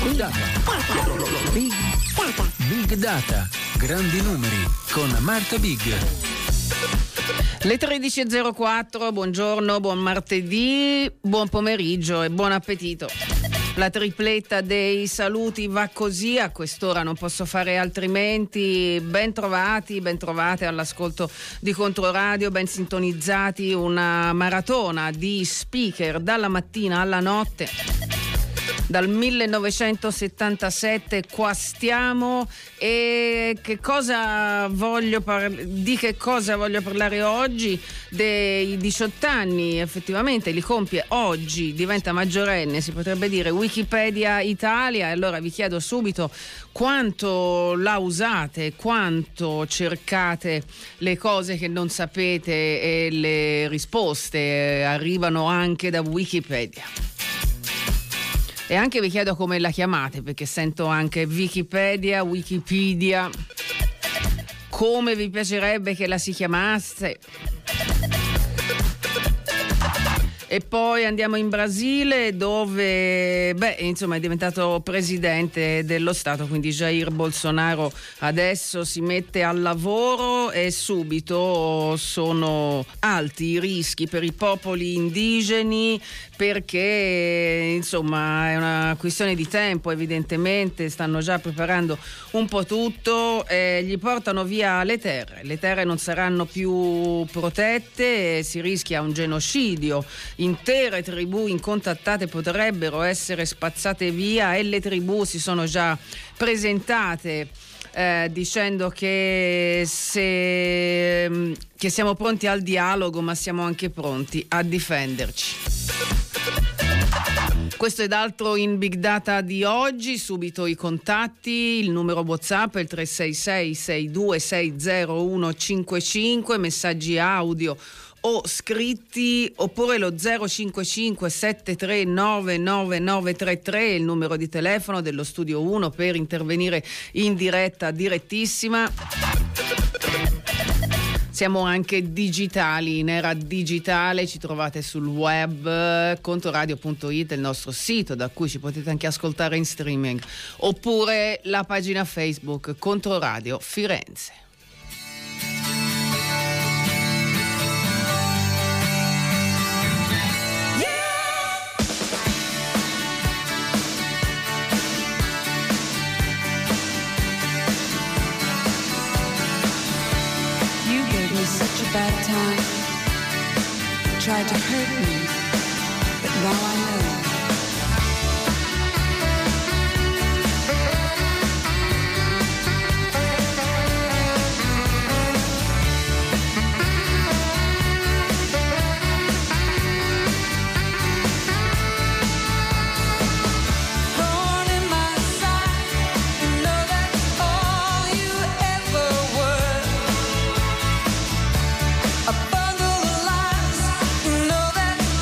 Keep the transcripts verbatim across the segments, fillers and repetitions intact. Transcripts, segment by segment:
Big Data. Big Data. Big Data. Grandi numeri con Marta Big. Le tredici e zero quattro, buongiorno, buon martedì, buon pomeriggio e buon appetito. La tripletta dei saluti va così, a quest'ora non posso fare altrimenti. Ben trovati, ben trovate all'ascolto di Controradio, ben sintonizzati, una maratona di speaker dalla mattina alla notte. Dal millenovecentosettantasette qua stiamo e che cosa voglio par- di che cosa voglio parlare oggi? Dei diciotto anni, effettivamente li compie oggi, diventa maggiorenne, si potrebbe dire, Wikipedia Italia. E allora vi chiedo subito quanto la usate, quanto cercate le cose che non sapete e le risposte arrivano anche da Wikipedia. E anche vi chiedo come la chiamate, perché sento anche Wikipedia, Wikipedia. Come vi piacerebbe che la si chiamasse? E poi andiamo in Brasile, dove beh, insomma è diventato presidente dello Stato, quindi Jair Bolsonaro adesso si mette al lavoro e subito sono alti i rischi per i popoli indigeni, perché insomma è una questione di tempo, evidentemente stanno già preparando un po' tutto, eh, gli portano via le terre, le terre non saranno più protette, si rischia un genocidio. Intere tribù incontattate potrebbero essere spazzate via e le tribù si sono già presentate eh, dicendo che, se, che siamo pronti al dialogo, ma siamo anche pronti a difenderci. Questo ed altro in Big Data di oggi, subito i contatti, il numero WhatsApp è il tre sei sei sei due sei zero uno cinque cinque, messaggi audio o scritti, oppure lo zero cinque cinque sette tre nove nove nove tre tre, il numero di telefono dello Studio uno per intervenire in diretta direttissima. Siamo anche digitali, in era digitale, ci trovate sul web, controradio punto it, il nostro sito da cui ci potete anche ascoltare in streaming, oppure la pagina Facebook Controradio Firenze. Such a bad time, tried to hurt me, but now I know. A bundle of lies, you know that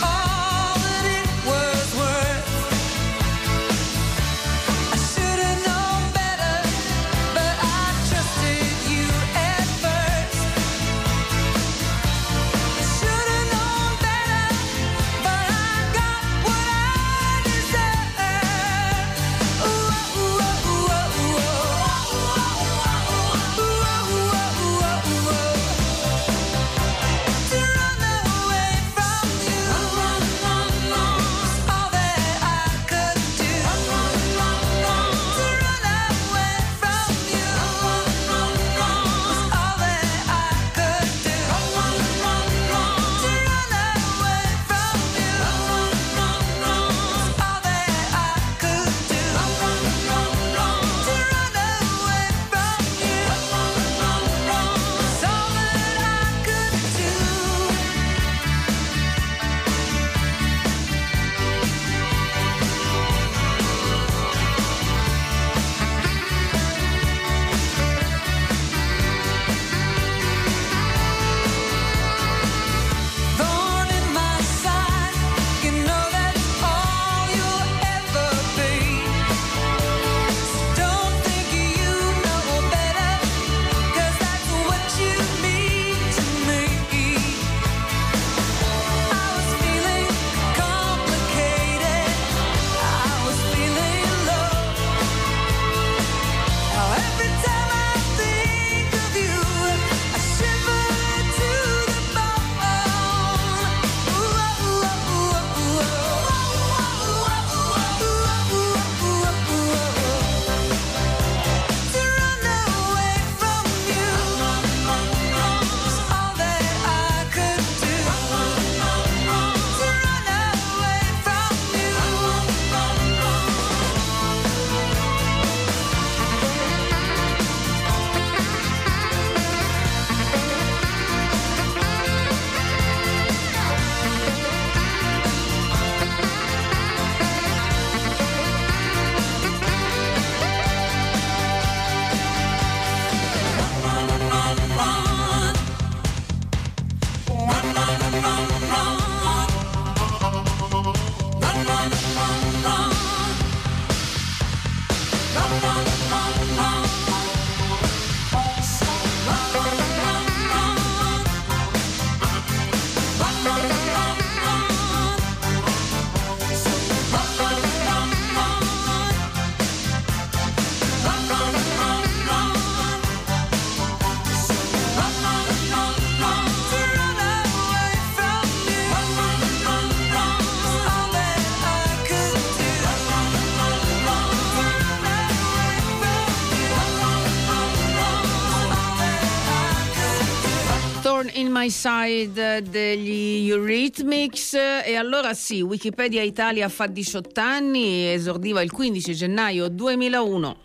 in My Side degli Eurythmics. E allora sì, Wikipedia Italia fa diciotto anni, esordiva il quindici gennaio duemilauno.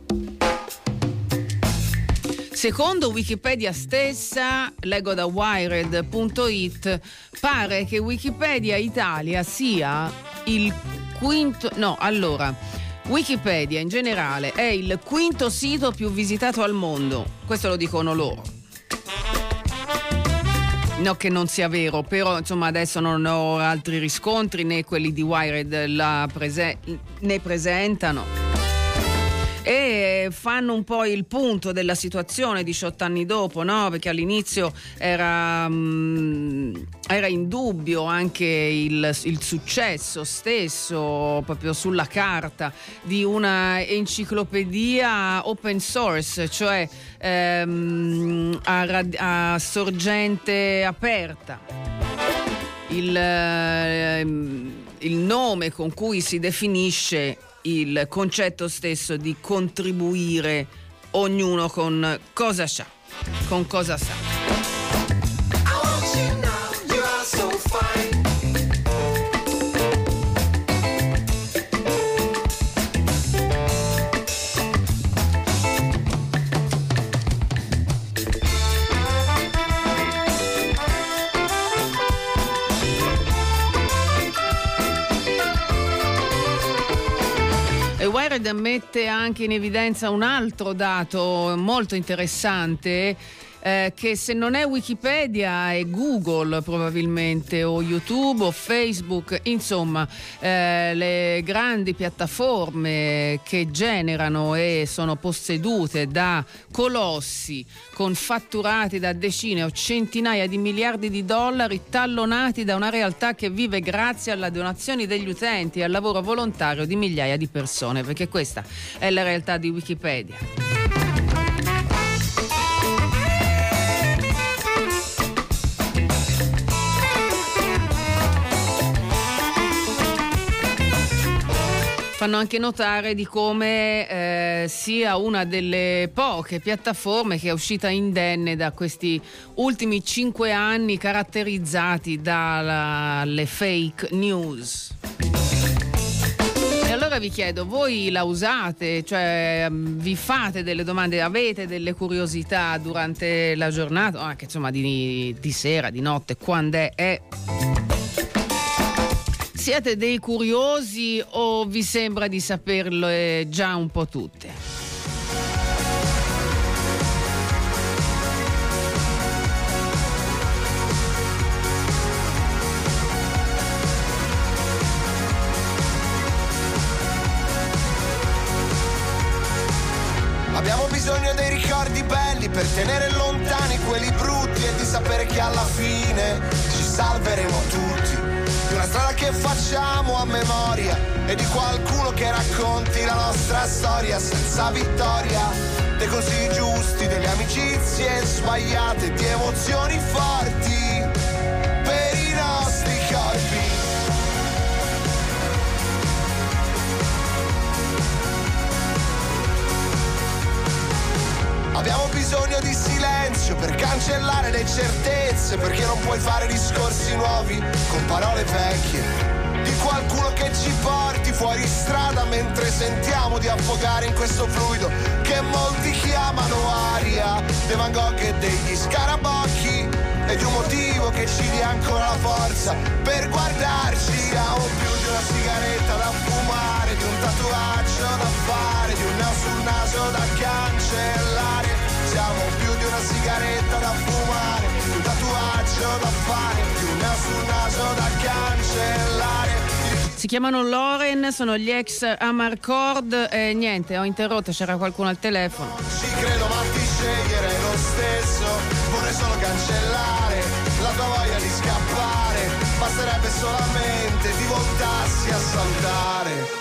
Secondo Wikipedia stessa, leggo da wired punto it, pare che Wikipedia Italia sia il quinto... No, allora, Wikipedia in generale è il quinto sito più visitato al mondo. Questo lo dicono loro. No, che non sia vero, però insomma adesso non ho altri riscontri, né quelli di Wired la prese- ne presentano. E fanno un po' il punto della situazione diciotto anni dopo, no? Perché all'inizio era, um, era in dubbio anche il, il successo stesso, proprio sulla carta, di una enciclopedia open source, cioè um, a, rad- a sorgente aperta. Il, uh, il nome con cui si definisce il concetto stesso di contribuire ognuno con cosa sa, con cosa sa. Wired mette anche in evidenza un altro dato molto interessante, eh, che se non è Wikipedia è Google probabilmente, o YouTube o Facebook, insomma eh, le grandi piattaforme che generano e sono possedute da colossi con fatturati da decine o centinaia di miliardi di dollari, tallonati da una realtà che vive grazie alle donazioni degli utenti e al lavoro volontario di migliaia di persone, perché questa è la realtà di Wikipedia. Fanno anche notare di come eh, sia una delle poche piattaforme che è uscita indenne da questi ultimi cinque anni caratterizzati dalle fake news. E allora vi chiedo, voi la usate? Cioè vi fate delle domande, avete delle curiosità durante la giornata, o anche insomma di, di sera, di notte, quando è? è Siete dei curiosi o vi sembra di saperle già un po' tutte? Abbiamo bisogno dei ricordi belli per tenere lontani quelli brutti e di sapere che alla fine ci salveremo tutti. Di una strada che facciamo a memoria e di qualcuno che racconti la nostra storia senza vittoria. Dei così giusti, delle amicizie sbagliate, di emozioni forti per i nostri corpi. Abbiamo bisogno di silenzio per cancellare le certezze, perché non puoi fare discorsi nuovi con parole vecchie. Di qualcuno che ci porti fuori strada mentre sentiamo di affogare in questo fluido che molti chiamano aria. Dei Van Gogh e degli scarabocchi e di un motivo che ci dia ancora la forza per guardarci. Siamo più di una sigaretta da fumare, di un tatuaggio da fare, di un naso sul naso da cancellare. Siamo più di una sigaretta da fumare, di un tatuaggio da fare, di un naso sul naso da cancellare. Si chiamano Loren, sono gli ex Amarcord e niente, ho interrotto, c'era qualcuno al telefono. Ci credo ma ti sceglierei lo stesso, vorrei solo cancellare la tua voglia di scappare, basterebbe solamente di voltarsi a salutare.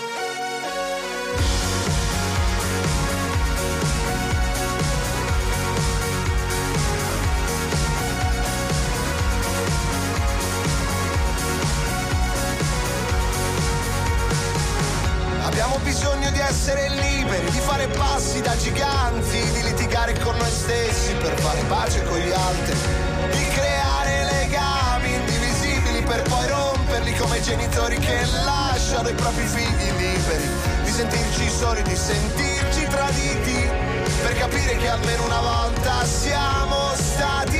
Abbiamo bisogno di essere liberi, di fare passi da giganti, di litigare con noi stessi per fare pace con gli altri, di creare legami indivisibili per poi romperli come i genitori che lasciano i propri figli liberi, di sentirci soli, di sentirci traditi, per capire che almeno una volta siamo stati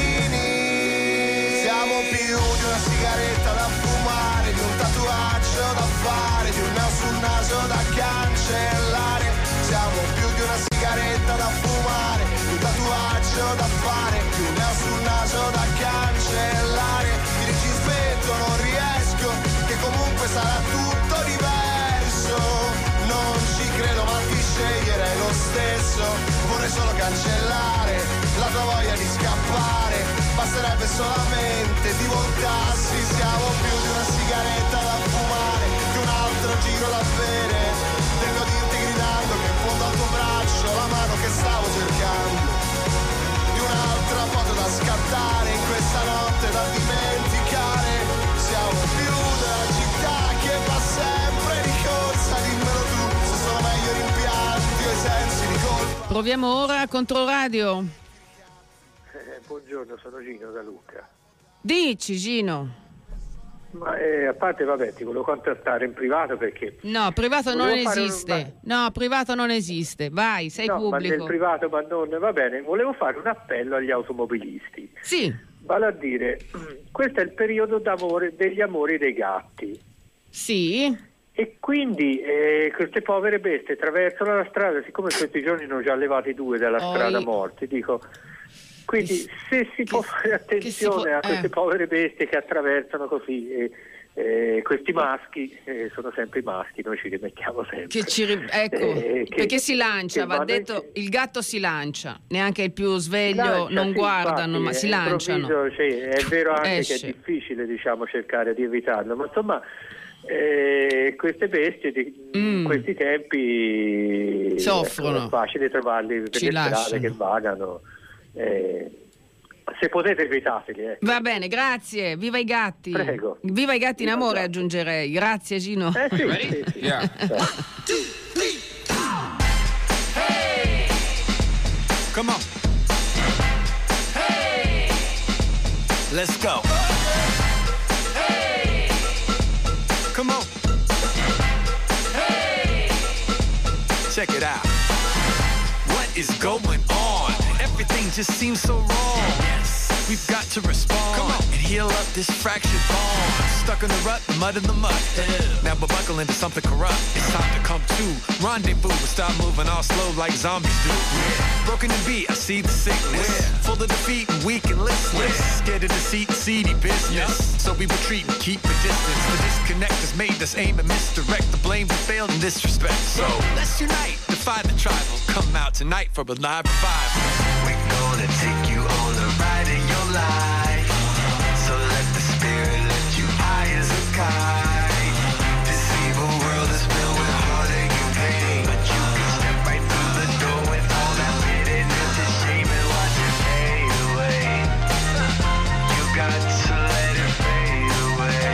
vicini. Siamo più di una sigaretta da fumare, di un tatuaggio da fare, di un naso sul naso da cancellare. Siamo più di una sigaretta da fumare, di un tatuaggio da fare, di un naso sul naso da cancellare. Ti dici smetto, non riesco, che comunque sarà tutto diverso. Non ci credo ma ti sceglierei lo stesso. Vorrei solo cancellare la tua voglia di scappare. Basterebbe solamente di voltarsi. Siamo più di una sigaretta da fumare, di un altro giro da bere. Vengo a dirti gridando che in fondo al tuo braccio la mano che stavo cercando, di un'altra foto da scattare in questa notte da dimenticare. Siamo più della città che va sempre di corsa. Dimmelo tu se sono meglio rimpianti o i sensi di colpa. Proviamo ora Controradio. Eh, buongiorno, sono Gino da Lucca. Dici Gino. Ma eh, a parte, vabbè, ti volevo contattare in privato perché... No, privato non esiste. Un... No, privato non esiste. Vai, sei no, pubblico. Ma nel privato, ma non... Va bene, volevo fare un appello agli automobilisti. Sì. Vale a dire, questo è il periodo d'amore, degli amori dei gatti. Sì. E quindi eh, queste povere bestie attraversano la strada, siccome questi giorni ne ho già levati due dalla Oi. strada morti, dico... Quindi che, se si che, può fare attenzione può, a queste eh. povere bestie che attraversano così, eh, eh, questi maschi, eh, sono sempre i maschi, noi ci rimettiamo sempre. Che ci ri- ecco, eh, che, perché si lancia, va detto, in... il gatto si lancia, neanche il più sveglio lancia, non sì, guardano, infatti, ma si lanciano. Sì, è vero anche Esce. che è difficile, diciamo, cercare di evitarlo, ma insomma eh, queste bestie di Mm. questi tempi soffrono. Ecco, è facile trovarli per Ci le strade lasciano. che vagano. Eh, se potete evitateli, eh. Va bene, grazie, viva i gatti. Prego. Viva i gatti in Viva amore, gatti. aggiungerei. Grazie Gino. Eh sì, sì, sì. Yeah. Eh. Come on. Hey. Let's go. Hey. Come on. Hey. Check it out. What is going on? Everything just seems so wrong. Yes. We've got to respond. Come on. And heal up this fractured bond. Stuck in the rut, mud in the mud. Ew. Now we're buckling into something corrupt. It's time to come to rendezvous and start moving all slow like zombies do. Yeah. Broken in beat, I see the sickness. Yeah. Full of defeat and weak and listless. Yeah. Scared of deceit and seedy business. Yeah. So we retreat and keep a distance. The disconnect has made us aim and misdirect. The blame we failed in this respect. So let's unite, defy the tribal. Come out tonight for a live revival. We're gonna take you on a ride in your life. So let the spirit lift you high as a kite. This evil world is filled with heartache and pain, but you can step right through the door with all that bitterness and shame and watch it fade away. You got to let it fade away.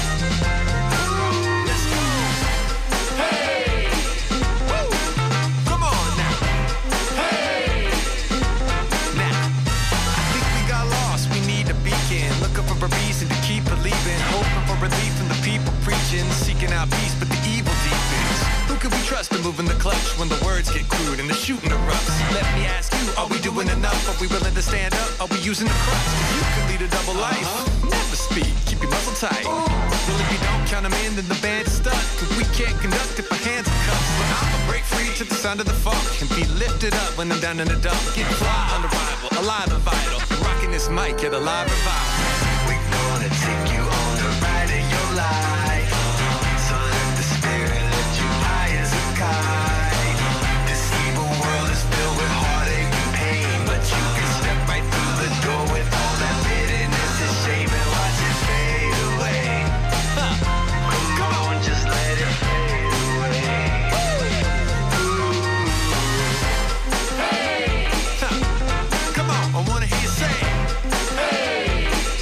Let's go. Hey! Woo! Come on now. Hey! Now, I think we got lost. We need a beacon. Looking for a reason to keep believing. Hoping for relief from the people preaching. Seeking out peace, but the evil deepens. Who can we trust in moving the clutch when the words get crude and the shooting erupts? Let me ask you, are we doing enough? Are we willing to stand up? Are we using the crutch? You can lead a double life. Uh-huh. Never speak, keep your muzzle tight. Ooh. Well, if you don't count them in, then the band's stuck. Cause we can't conduct if our hands are cuffed. But I'ma break free to the sound of the funk and be lifted up when I'm down in the dump. Get fly on the rival, alive and vital. Rocking this mic at a live revival. We're gonna take you on a ride in your life. So let the spirit lift you high as a kite. This evil world is filled with heartache and pain, but you can step right through the door with all that bitterness and shame and watch it fade away. Huh. Come on, just let it fade away. Hey. Huh. Come on, I wanna hear you say. Hey.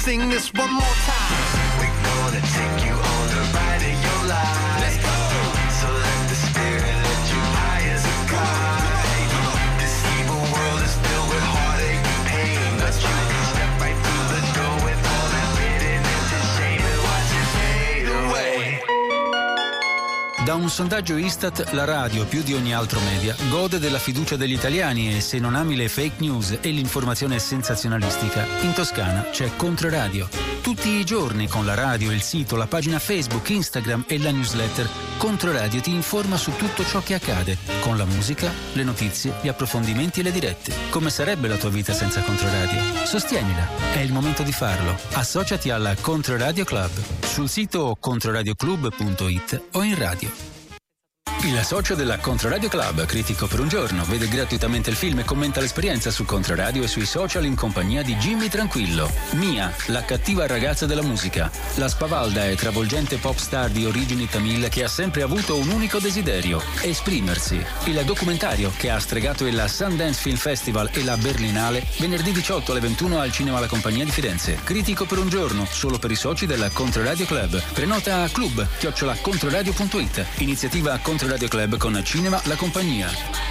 sing this one more time. We're gonna take you on the ride of your life. Let's go. So let the spirit lift you high as a kite. This evil world is filled with heartache and pain, but you can step right through the door with all that bitterness and shame and watch it fade away. Da un sondaggio Istat, la radio, più di ogni altro media, gode della fiducia degli italiani e se non ami le fake news e l'informazione sensazionalistica, in Toscana c'è Controradio. Tutti i giorni con la radio, il sito, la pagina Facebook, Instagram e la newsletter, Controradio ti informa su tutto ciò che accade, con la musica, le notizie, gli approfondimenti e le dirette. Come sarebbe la tua vita senza Controradio? Sostienila, è il momento di farlo. Associati alla Controradio Club sul sito controradioclub punto it o in radio. Il socio della Controradio Club, Critico per un giorno, vede gratuitamente il film e commenta l'esperienza su Controradio e sui social in compagnia di Jimmy Tranquillo, Mia, la cattiva ragazza della musica, la spavalda e travolgente pop star di origini tamil che ha sempre avuto un unico desiderio, esprimersi. Il documentario che ha stregato il Sundance Film Festival e la Berlinale venerdì diciotto alle ventuno al Cinema La Compagnia di Firenze. Critico per un giorno, solo per i soci della Controradio Club. Prenota a club chiocciola controradio punto it. Iniziativa Controradio Radio Club con Cinema La Compagnia.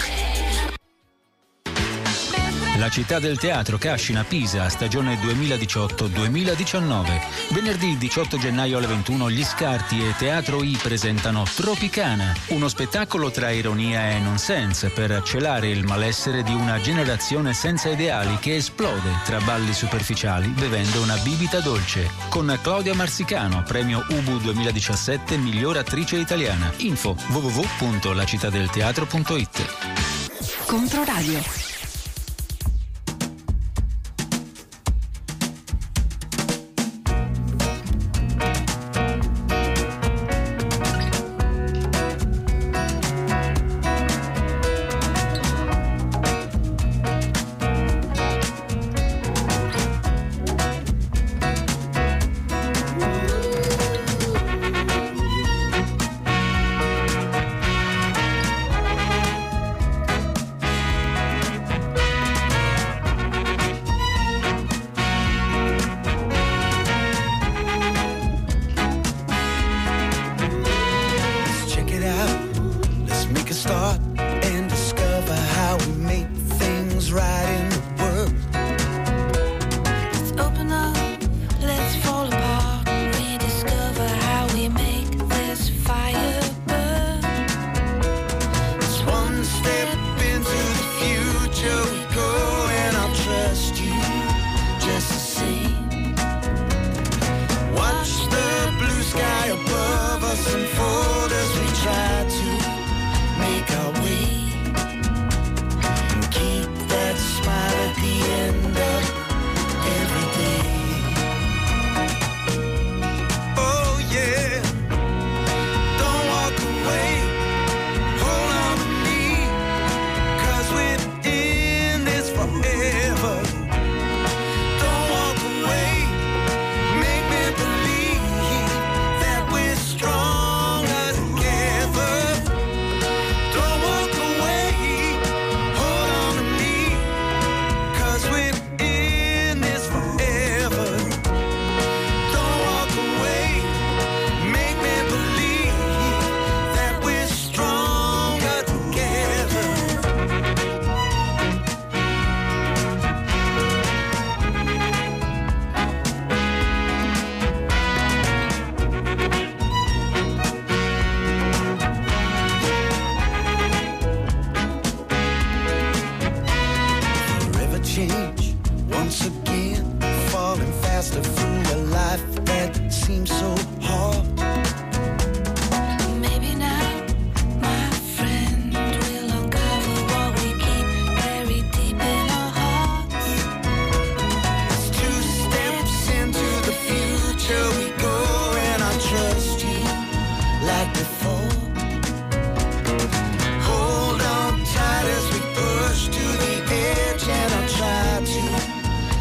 La città del teatro Cascina Pisa, stagione duemiladiciotto duemiladiciannove. Venerdì diciotto gennaio alle ventuno gli Scarti e Teatro I presentano Tropicana, uno spettacolo tra ironia e nonsense per celare il malessere di una generazione senza ideali che esplode tra balli superficiali bevendo una bibita dolce. Con Claudia Marsicano, premio Ubu duemiladiciassette miglior attrice italiana. Info w w w punto la città del teatro punto it. Controradio.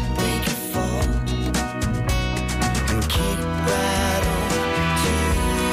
Keep right on to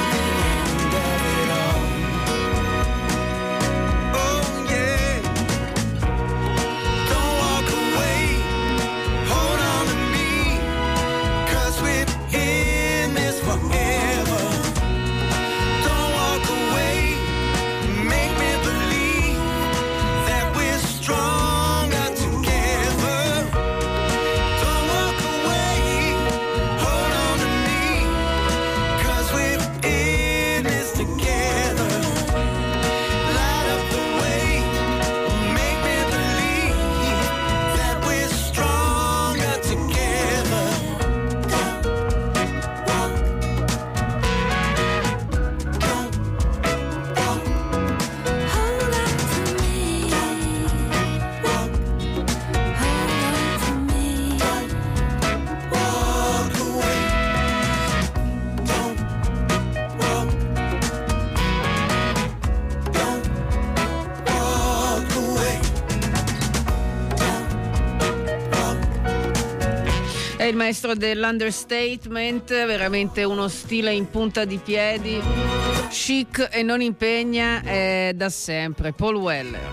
il maestro dell'understatement, veramente uno stile in punta di piedi, chic e non impegna, è da sempre. Paul Weller.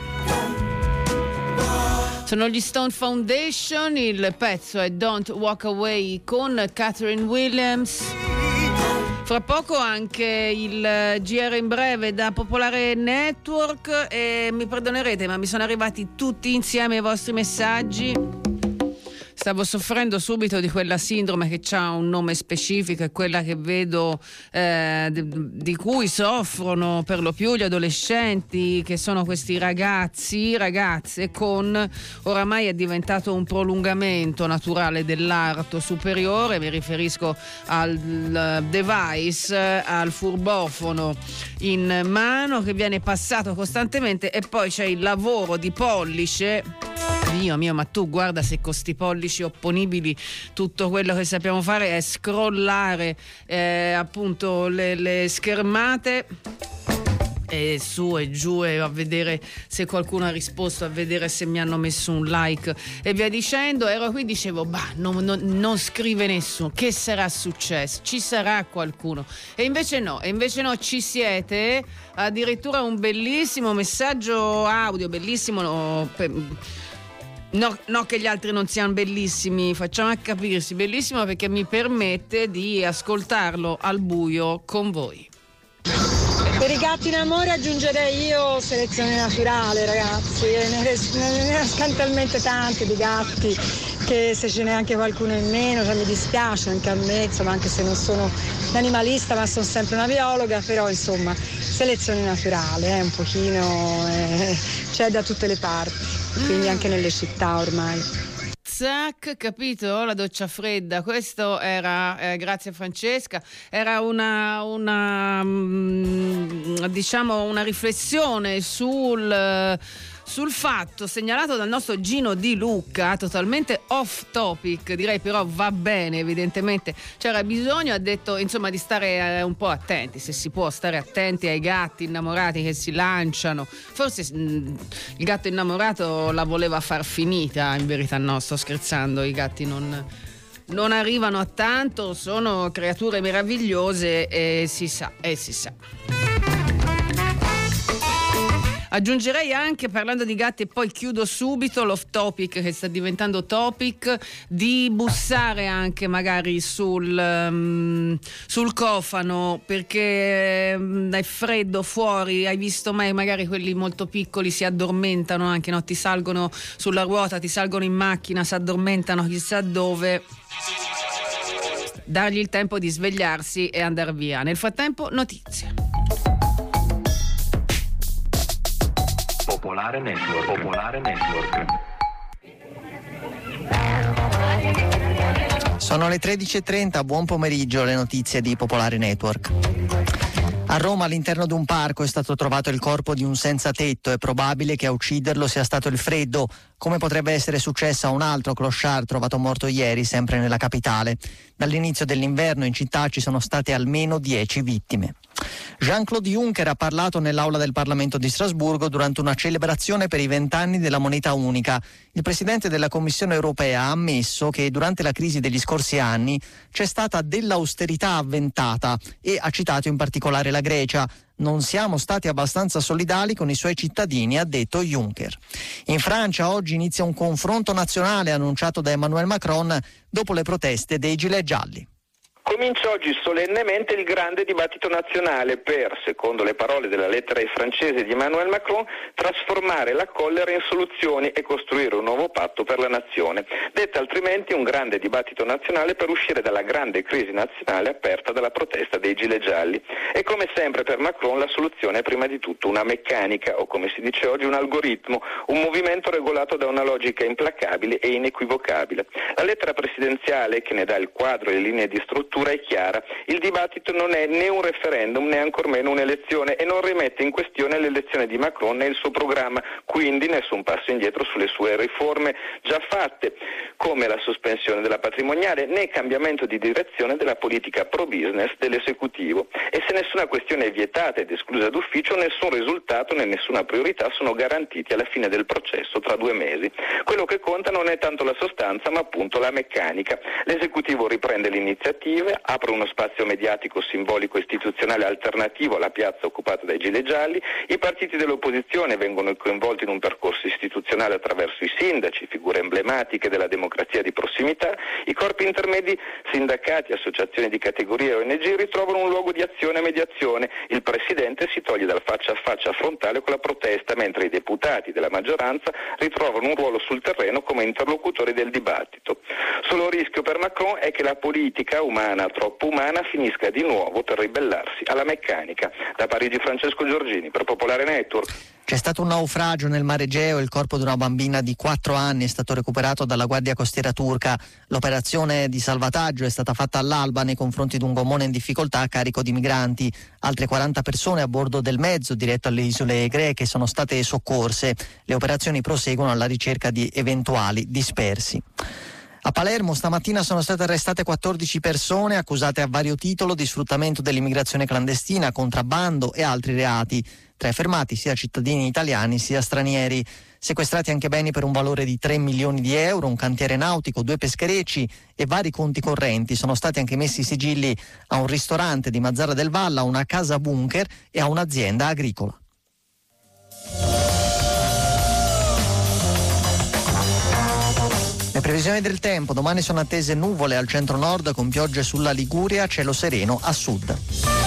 Sono gli Stone Foundation, il pezzo è Don't Walk Away con Catherine Williams. Fra poco anche il G R in breve da Popolare Network, e mi perdonerete ma mi sono arrivati tutti insieme i vostri messaggi. Stavo soffrendo subito di quella sindrome che ha un nome specifico, è quella che vedo eh, di, di cui soffrono per lo più gli adolescenti, che sono questi ragazzi, ragazze con, oramai è diventato un prolungamento naturale dell'arto superiore, mi riferisco al device, al furbofono in mano che viene passato costantemente, e poi c'è il lavoro di pollice. Dio mio, ma tu guarda se con sti pollici opponibili tutto quello che sappiamo fare è scrollare eh, appunto le, le schermate e su e giù e a vedere se qualcuno ha risposto, a vedere se mi hanno messo un like e via dicendo. Ero qui, dicevo bah, non, non, non scrive nessuno, che sarà successo, ci sarà qualcuno, e invece no, e invece no, ci siete. Addirittura un bellissimo messaggio audio, bellissimo no, per, No, no che gli altri non siano bellissimi, facciamo a capirsi, bellissimo perché mi permette di ascoltarlo al buio con voi. Per i gatti in amore aggiungerei io selezione naturale, ragazzi, ne nascono talmente tanti di gatti che se ce n'è anche qualcuno in meno, cioè mi dispiace anche a me, insomma, anche se non sono un animalista ma sono sempre una biologa, però insomma selezione naturale, eh, un pochino eh, c'è da tutte le parti. Quindi anche nelle città ormai. Zac, capito? La doccia fredda. Questo era, eh, grazie Francesca, era una, una mh, diciamo una riflessione sul... sul fatto segnalato dal nostro Gino Di Lucca, totalmente off topic, direi, però va bene, evidentemente c'era bisogno, ha detto insomma di stare eh, un po' attenti, se si può stare attenti ai gatti innamorati che si lanciano. Forse mh, il gatto innamorato la voleva far finita, in verità no, sto scherzando, i gatti non... non arrivano a tanto, sono creature meravigliose e si sa, e si sa. Aggiungerei anche, parlando di gatti, e poi chiudo subito l'off topic che sta diventando topic, di bussare anche magari sul, um, sul cofano, perché um, è freddo fuori, hai visto mai magari quelli molto piccoli si addormentano anche, no? Ti salgono sulla ruota, ti salgono in macchina, si addormentano chissà dove. Dargli il tempo di svegliarsi e andare via. Nel frattempo notizie. Popolare Network. Popolare Network. Sono le tredici e trenta, buon pomeriggio, le notizie di Popolare Network. A Roma, all'interno di un parco, è stato trovato il corpo di un senza tetto. È probabile che a ucciderlo sia stato il freddo, come potrebbe essere successo a un altro clochard trovato morto ieri, sempre nella capitale. Dall'inizio dell'inverno in città ci sono state almeno dieci vittime. Jean-Claude Juncker ha parlato nell'aula del Parlamento di Strasburgo durante una celebrazione per i vent'anni della moneta unica. Il presidente della Commissione europea ha ammesso che durante la crisi degli scorsi anni c'è stata dell'austerità avventata e ha citato in particolare la Grecia. Non siamo stati abbastanza solidali con i suoi cittadini, ha detto Juncker. In Francia oggi inizia un confronto nazionale annunciato da Emmanuel Macron dopo le proteste dei gilet gialli. Comincia oggi solennemente il grande dibattito nazionale per, secondo le parole della lettera ai francesi di Emmanuel Macron, trasformare la collera in soluzioni e costruire un nuovo patto per la nazione. Detta altrimenti un grande dibattito nazionale per uscire dalla grande crisi nazionale aperta dalla protesta dei gilet gialli. E come sempre per Macron la soluzione è prima di tutto una meccanica, o come si dice oggi un algoritmo, un movimento regolato da una logica implacabile e inequivocabile. La lettera presidenziale, che ne dà il quadro e le linee di struttura, postura è chiara: il dibattito non è né un referendum né ancor meno un'elezione e non rimette in questione l'elezione di Macron né il suo programma, quindi nessun passo indietro sulle sue riforme già fatte, come la sospensione della patrimoniale né cambiamento di direzione della politica pro business dell'esecutivo. E se nessuna questione è vietata ed esclusa d'ufficio, nessun risultato né nessuna priorità sono garantiti alla fine del processo tra due mesi. Quello che conta non è tanto la sostanza ma appunto la meccanica. L'esecutivo riprende le iniziative, apre uno spazio mediatico simbolico istituzionale alternativo alla piazza occupata dai gilet gialli, i partiti dell'opposizione vengono coinvolti in un percorso istituzionale attraverso i sindaci, figure emblematiche della democrazia di prossimità, i corpi intermedi, sindacati, associazioni di categoria e O N G ritrovano un luogo di azione e mediazione, il presidente si toglie dal faccia a faccia frontale con la protesta, mentre i deputati della maggioranza ritrovano un ruolo sul terreno come interlocutori del dibattito. Solo rischio per Macron è che la politica, umana, troppo umana, finisca di nuovo per ribellarsi alla meccanica. Da Parigi Francesco Giorgini per Popolare Network. C'è stato un naufragio nel Mar Egeo e il corpo di una bambina di quattro anni è stato recuperato dalla Guardia Costiera turca. L'operazione di salvataggio è stata fatta all'alba nei confronti di un gommone in difficoltà a carico di migranti. Altre quaranta persone a bordo del mezzo diretto alle isole greche sono state soccorse. Le operazioni proseguono alla ricerca di eventuali dispersi. A Palermo stamattina sono state arrestate quattordici persone accusate a vario titolo di sfruttamento dell'immigrazione clandestina, contrabbando e altri reati. Tra i fermati sia cittadini italiani sia stranieri. Sequestrati anche beni per un valore di tre milioni di euro, un cantiere nautico, due pescherecci e vari conti correnti. Sono stati anche messi sigilli a un ristorante di Mazzara del Valle, a una casa bunker e a un'azienda agricola. Le previsioni del tempo: domani sono attese nuvole al centro-nord con piogge sulla Liguria, cielo sereno a sud.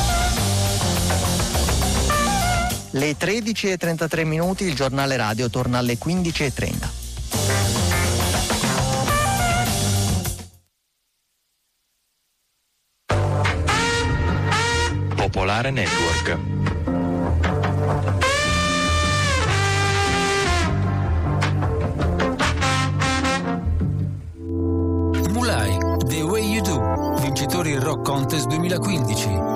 Le tredici e trentatré minuti, il giornale radio torna alle quindici e trenta. Popolare Network. Mulai, The Way You Do, vincitori Rock Contest duemilaquindici.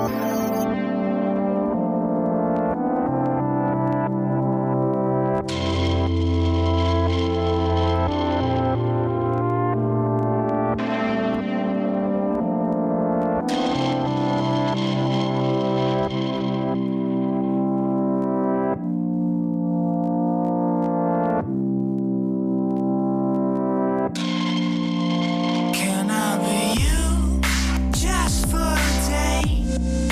Can I be you just for a day?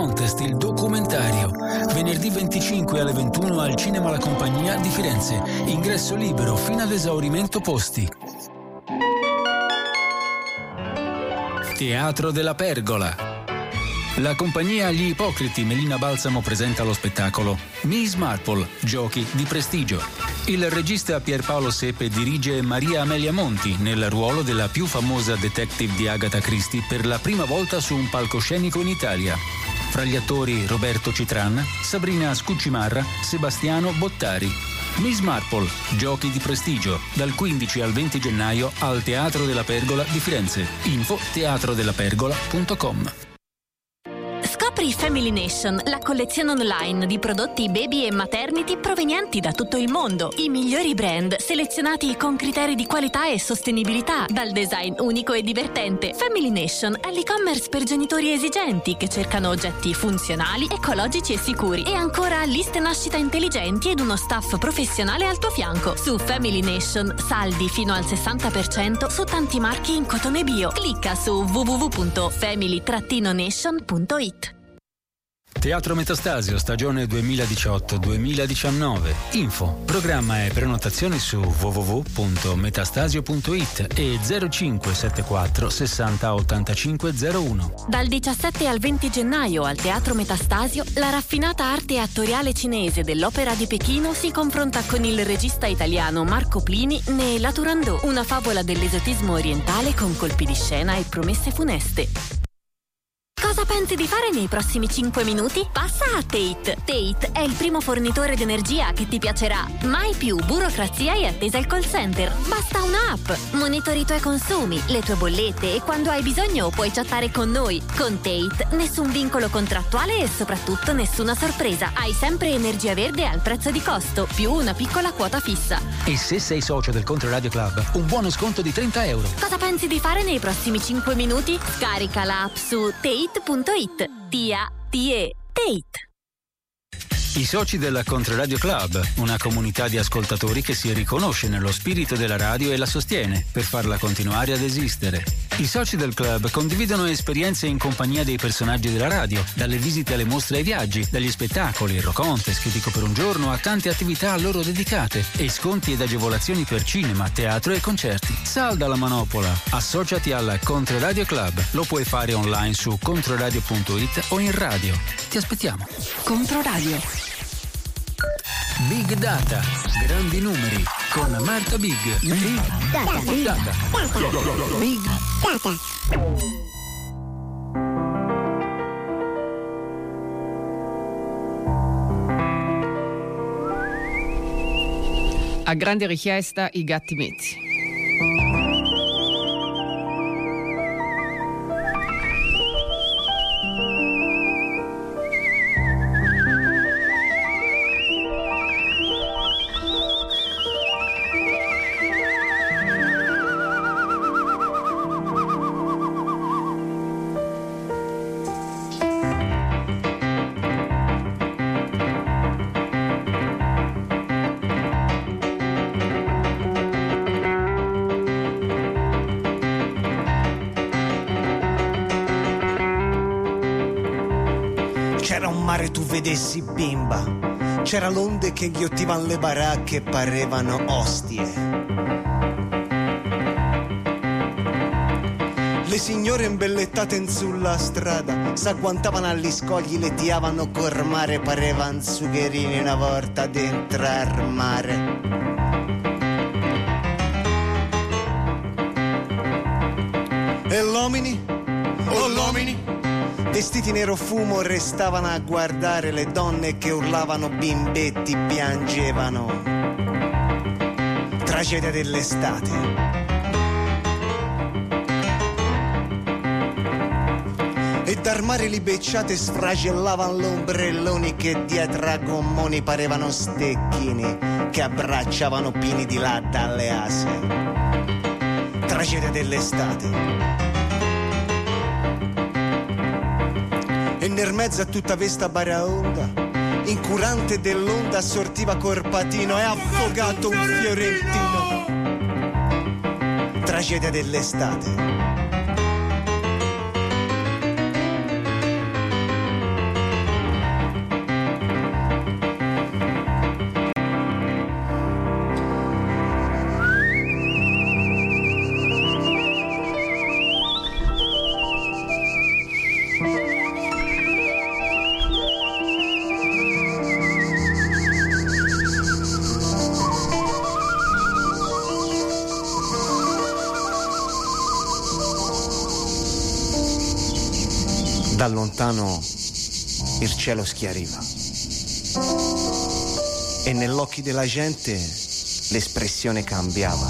Contest, il documentario. Venerdì venticinque alle ventuno al Cinema La Compagnia di Firenze. Ingresso libero fino ad esaurimento posti. Teatro della Pergola. La compagnia Gli Ipocriti Melina Balsamo presenta lo spettacolo Miss Marple, giochi di prestigio. Il regista Pierpaolo Sepe dirige Maria Amelia Monti nel ruolo della più famosa detective di Agatha Christie per la prima volta su un palcoscenico in Italia. Fra gli attori Roberto Citran, Sabrina Scuccimarra, Sebastiano Bottari. Miss Marple, giochi di prestigio, dal quindici al venti gennaio al Teatro della Pergola di Firenze. Info teatro della pergola punto com. Scopri Family Nation, la collezione online di prodotti baby e maternity provenienti da tutto il mondo. I migliori brand selezionati con criteri di qualità e sostenibilità, dal design unico e divertente. Family Nation è l'e-commerce per genitori esigenti che cercano oggetti funzionali, ecologici e sicuri. E ancora liste nascita intelligenti ed uno staff professionale al tuo fianco. Su Family Nation saldi fino al sessanta per cento su tanti marchi in cotone bio. Clicca su w w w punto family nation punto it. Teatro Metastasio, stagione duemiladiciotto duemiladiciannove. Info, programma e prenotazioni su w w w punto metastasio punto it e zero cinque sette quattro sessanta ottantacinque zero uno. Dal diciassette al venti gennaio al Teatro Metastasio, la raffinata arte attoriale cinese dell'Opera di Pechino si confronta con il regista italiano Marco Plini ne La Turandot, una favola dell'esotismo orientale con colpi di scena e promesse funeste. Cosa pensi di fare nei prossimi cinque minuti? Passa a Tate. Tate è il primo fornitore d'energia che ti piacerà. Mai più burocrazia e attesa al call center. Basta un'app. Monitori i tuoi consumi, le tue bollette e quando hai bisogno puoi chattare con noi. Con Tate nessun vincolo contrattuale e soprattutto nessuna sorpresa. Hai sempre energia verde al prezzo di costo, più una piccola quota fissa. E se sei socio del Controradio Club, un buono sconto di trenta euro. Cosa pensi di fare nei prossimi cinque minuti? Scarica l'app su Tate punto it. T A T E Tate. I soci della Controradio Club, una comunità di ascoltatori che si riconosce nello spirito della radio e la sostiene per farla continuare ad esistere. I soci del club condividono esperienze in compagnia dei personaggi della radio, dalle visite alle mostre ai viaggi, dagli spettacoli, il rock contest che dico per un giorno, a tante attività a loro dedicate e sconti ed agevolazioni per cinema, teatro e concerti. Salda la manopola, associati alla Controradio Club. Lo puoi fare online su controradio punto it o in radio. Ti aspettiamo. Controradio. Big Data, grandi numeri, con Marta Big. Big Data. Big Data. Big Data. A grande richiesta i gatti mezzi. C'era un mare tu vedessi bimba, c'era l'onde che ghiottivano le baracche e parevano ostie. Le signore imbellettate in sulla strada s'agguantavano agli scogli, le tiavano col mare, parevan sugherini una volta dentro al mare. E l'omini, oh l'omini, vestiti nero fumo restavano a guardare le donne che urlavano, bimbetti piangevano. Tragedia dell'estate. E dal mare li becciate sfragellavano l'ombrelloni che dietro a gommoni parevano stecchini che abbracciavano pini di là dalle ase. Tragedia dell'estate. E nel mezzo a tutta questa baraonda, incurante dell'onda, sortiva Corpatino e affogato un fiorentino. Tragedia dell'estate. Da lontano il cielo schiariva e negli occhi della gente l'espressione cambiava.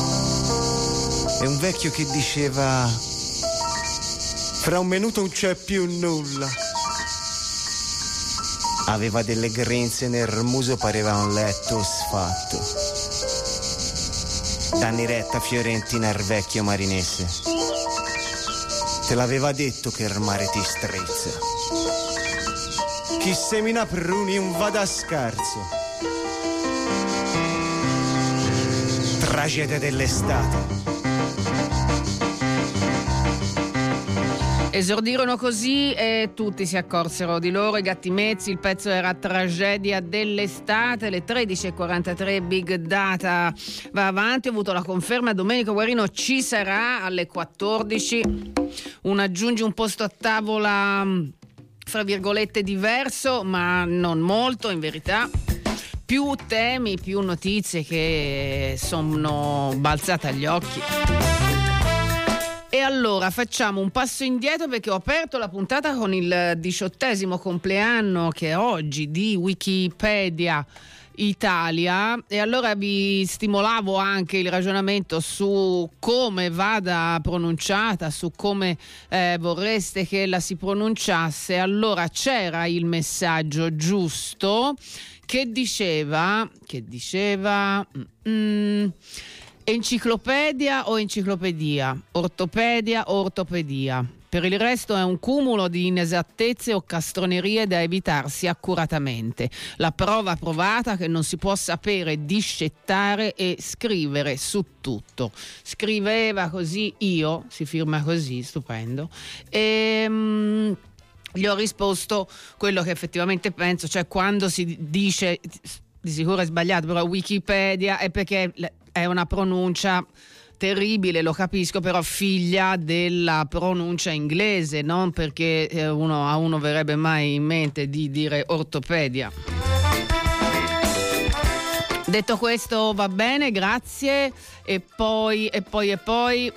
E un vecchio che diceva: fra un minuto non c'è più nulla. Aveva delle grinze nel muso, pareva un letto sfatto. Danni retta Fiorentina il vecchio marinese. Te l'aveva detto che il mare ti strizza. Chi semina pruni non va da scarso. Tragedia dell'estate. Esordirono così e tutti si accorsero di loro, i gatti mezzi. Il pezzo era Tragedia dell'estate. Le tredici e quarantatré, Big Data va avanti. Ho avuto la conferma, Domenico Guarino ci sarà alle quattordici. Un aggiungi un posto a tavola fra virgolette diverso, ma non molto in verità. Più temi, più notizie che sono balzate agli occhi. E allora facciamo un passo indietro, perché ho aperto la puntata con il diciottesimo compleanno, che è oggi, di Wikipedia Italia, e allora vi stimolavo anche il ragionamento su come vada pronunciata, su come eh, vorreste che la si pronunciasse. Allora c'era il messaggio giusto che diceva che diceva mm, enciclopedia o enciclopedia, ortopedia o ortopedia. Per il resto è un cumulo di inesattezze o castronerie da evitarsi accuratamente. La prova provata che non si può sapere discettare e scrivere su tutto. Scriveva così io, si firma così, stupendo. E mm, gli ho risposto quello che effettivamente penso, cioè quando si dice, di sicuro è sbagliato, però Wikipedia è perché è una pronuncia terribile, lo capisco, però figlia della pronuncia inglese, non perché uno, a uno verrebbe mai in mente di dire ortopedia. Detto questo, va bene, grazie. E poi, e poi, e poi...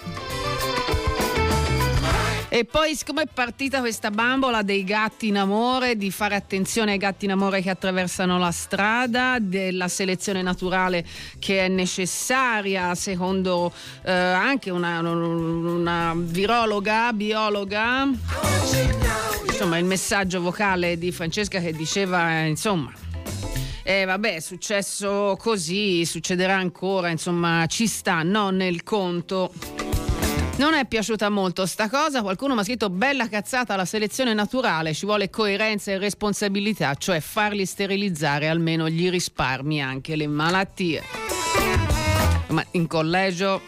E poi, siccome è partita questa bambola dei gatti in amore, di fare attenzione ai gatti in amore che attraversano la strada, della selezione naturale che è necessaria secondo eh, anche una, una virologa, biologa, insomma il messaggio vocale di Francesca che diceva, insomma, e eh, vabbè, è successo così, succederà ancora, insomma ci sta, no, nel conto. Non è piaciuta molto sta cosa, qualcuno mi ha scritto bella cazzata la selezione naturale, ci vuole coerenza e responsabilità, cioè farli sterilizzare, almeno gli risparmi anche le malattie. Ma in collegio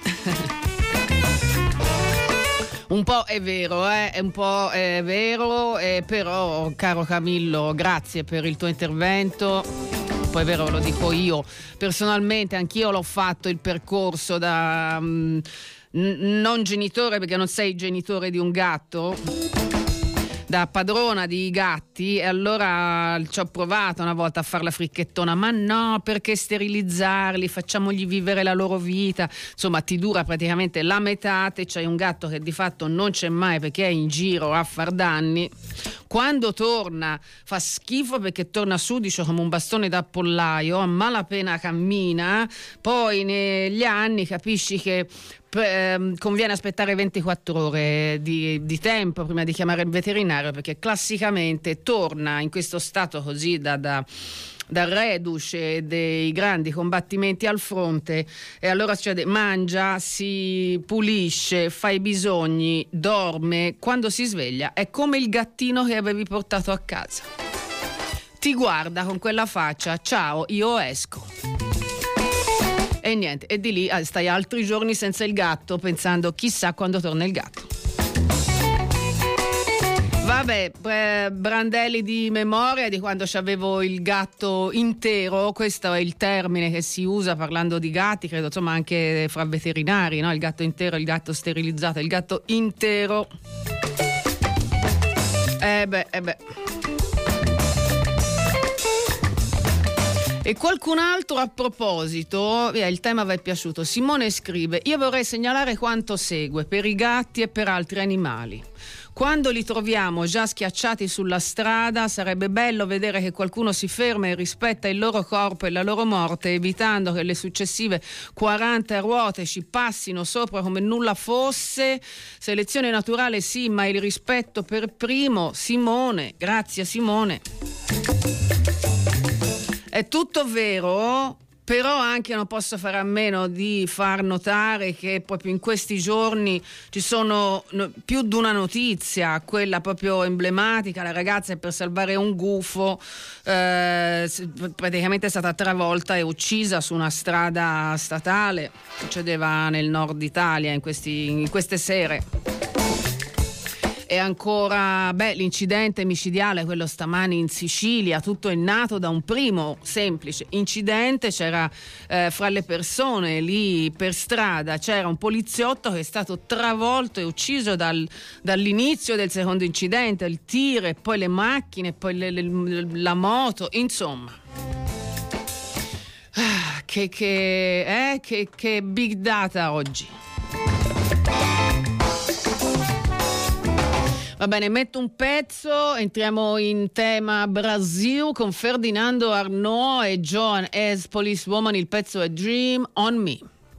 un po' è vero, eh? un po' è vero, eh, però caro Camillo, grazie per il tuo intervento. Poi è vero, lo dico io personalmente, anch'io l'ho fatto il percorso da... Um, non genitore, perché non sei genitore di un gatto, da padrona di gatti, e allora ci ho provato una volta a fare la fricchettona, ma no, perché sterilizzarli, facciamogli vivere la loro vita, insomma ti dura praticamente la metà, te c'hai un gatto che di fatto non c'è mai perché è in giro a far danni, quando torna fa schifo perché torna sudicio come un bastone da pollaio, a malapena cammina, poi negli anni capisci che conviene aspettare ventiquattro ore di, di tempo prima di chiamare il veterinario, perché classicamente torna in questo stato così da, da, da reduce dei grandi combattimenti al fronte, e allora succede, mangia, si pulisce, fa i bisogni, dorme, quando si sveglia è come il gattino che avevi portato a casa, ti guarda con quella faccia, ciao, io esco. E niente, e di lì stai altri giorni senza il gatto pensando chissà quando torna il gatto. Vabbè, eh, brandelli di memoria di quando c'avevo il gatto intero, questo è il termine che si usa parlando di gatti, credo insomma anche fra veterinari, no? Il gatto intero, il gatto sterilizzato, il gatto intero. Eh beh, eh beh. E qualcun altro a proposito, via, il tema vi è piaciuto, Simone scrive: io vorrei segnalare quanto segue per i gatti e per altri animali. Quando li troviamo già schiacciati sulla strada, sarebbe bello vedere che qualcuno si ferma e rispetta il loro corpo e la loro morte, evitando che le successive quaranta ruote ci passino sopra come nulla fosse. Selezione naturale sì, ma il rispetto per primo. Simone, grazie Simone. È tutto vero, però anche non posso fare a meno di far notare che proprio in questi giorni ci sono più di una notizia, quella proprio emblematica, la ragazza per salvare un gufo eh, praticamente è stata travolta e uccisa su una strada statale, succedeva nel nord Italia in, questi, in queste sere. E ancora, beh, l'incidente micidiale, quello stamani in Sicilia, tutto è nato da un primo semplice incidente. C'era eh, fra le persone lì per strada, c'era un poliziotto che è stato travolto e ucciso dal, dall'inizio del secondo incidente, il tir e poi le macchine, poi le, le, la moto, insomma. Ah, che, che, eh, che, che big data oggi. Va bene, metto un pezzo, entriamo in tema Brasil con Ferdinando Arnaud e Joan S. Policewoman, il pezzo è Dream on Me.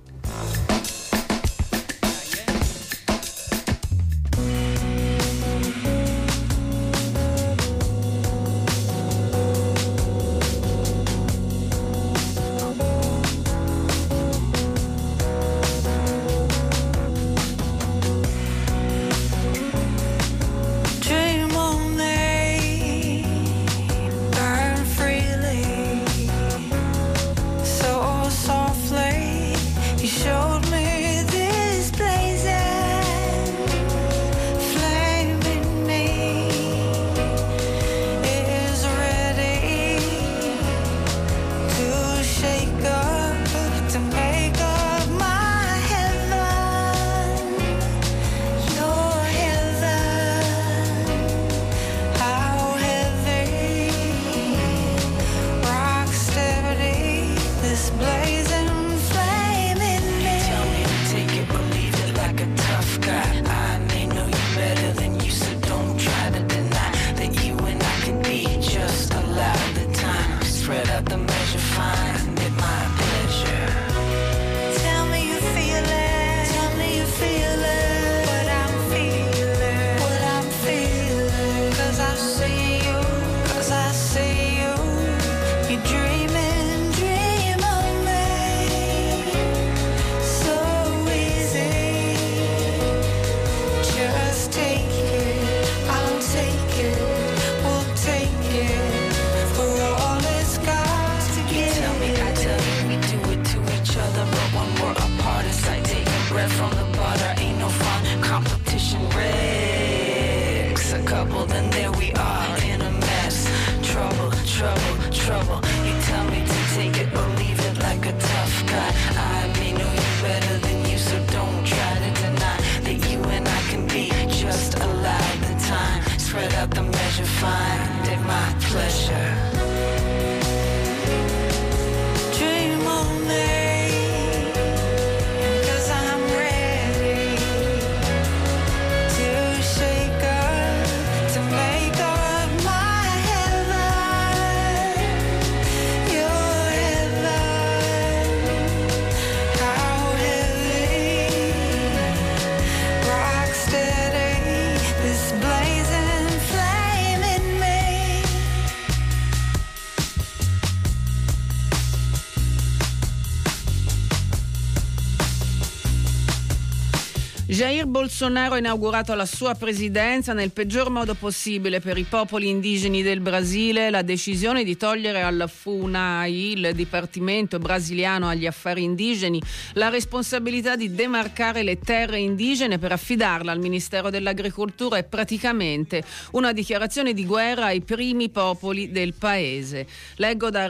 Jair Bolsonaro ha inaugurato la sua presidenza nel peggior modo possibile per i popoli indigeni del Brasile la decisione di togliere al FUNAI, il Dipartimento brasiliano agli affari indigeni, la responsabilità di demarcare le terre indigene per affidarla al Ministero dell'Agricoltura. È praticamente una dichiarazione di guerra ai primi popoli del paese. Leggo da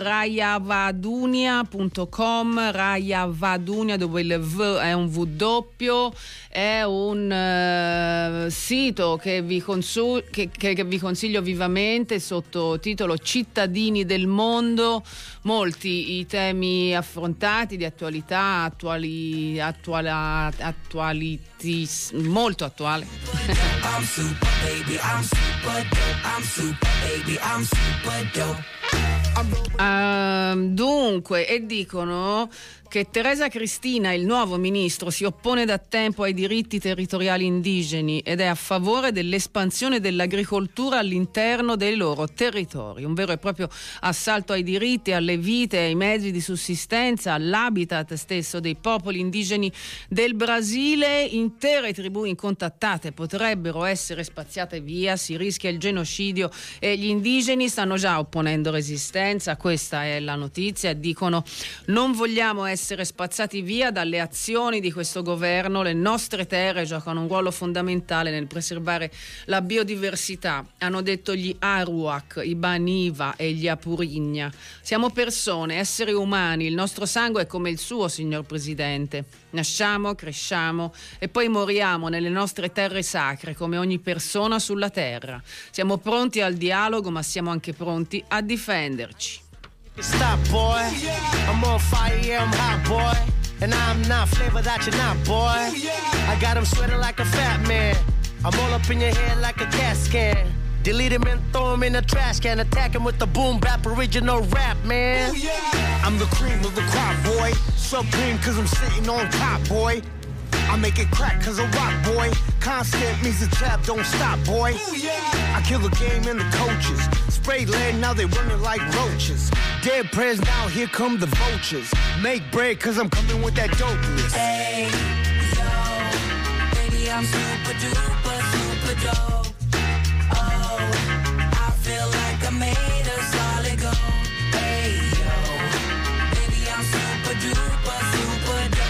rayavadunia punto com, Rayavadunia, dove il V è un W, è è un uh, sito che vi, consul- che, che, che vi consiglio vivamente, sotto titolo Cittadini del Mondo. Molti i temi affrontati di attualità, attuali, attuala, attualitis, molto attuale. I'm super baby, I'm super dope. I'm super baby, I'm super dope. Uh, dunque, e dicono che Teresa Cristina, il nuovo ministro, si oppone da tempo ai diritti territoriali indigeni ed è a favore dell'espansione dell'agricoltura all'interno dei loro territori. Un vero e proprio assalto ai diritti, alle vite, ai mezzi di sussistenza, all'habitat stesso dei popoli indigeni del Brasile. Intere tribù incontattate potrebbero essere spaziate via, si rischia il genocidio e gli indigeni stanno già opponendo resistenza. Questa è la notizia. Dicono: non vogliamo essere essere spazzati via dalle azioni di questo governo, le nostre terre giocano un ruolo fondamentale nel preservare la biodiversità, hanno detto gli Aruac, i Baniva e gli Apurigna. Siamo persone, esseri umani, il nostro sangue è come il suo, signor Presidente. Nasciamo, cresciamo e poi moriamo nelle nostre terre sacre come ogni persona sulla terra. Siamo pronti al dialogo, ma siamo anche pronti a difenderci. Stop, boy. I'm on fire, yeah, I'm hot, boy. And I'm not flavor that you're not, boy. I got him sweating like a fat man. I'm all up in your head like a cat scan. Delete him and throw him in the trash can. Attack him with the boom bap original rap, man. I'm the cream of the crop, boy. Supreme cause I'm sitting on top, boy. I make it crack cause I rock, boy. Constant means the trap don't stop, boy. I kill the game and the coaches. Spray lead, now they running like roaches. Dead prayers, now here come the vultures. Make bread cause I'm coming with that dopeness. Hey, yo, baby, I'm super duper, super dope. Oh, I feel like I made of solid gold. Hey, yo, baby, I'm super duper, super dope.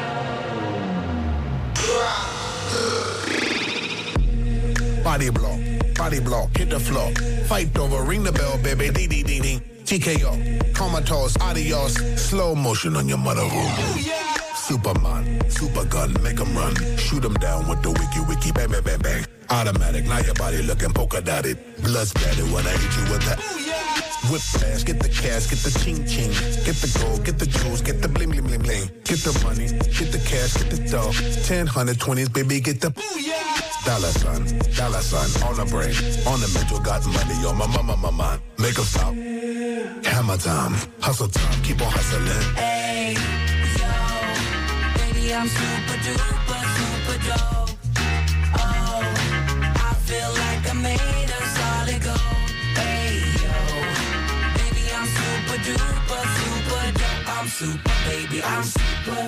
Body blow, body blow, hit the floor. Fight over, ring the bell, baby, dee dee dee dee. T K O, comatose, adios, slow motion on your mother room. Superman, super gun, make 'em run. Shoot 'em down with the wiki wiki, bang bang bang bang. Automatic, now your body looking polka dotted. Blood splattered when I hit you with that. Whip flash, get the cash, get the ching ching. Get the gold, get the jewels, get the bling bling bling bling. Get the money, get the cash, get the dough. Ten, hundred, twenties, baby, get the dollar sign, dollar sign on the brain. On the mental, got money on my mama, my mind. Make 'em stop. Hammer time, hustle time, keep on hustling. Hey, yo, baby, I'm super duper, super dope. Oh, I feel like I made of solid gold. Hey, yo, baby, I'm super duper, super dope. I'm super, baby, I'm super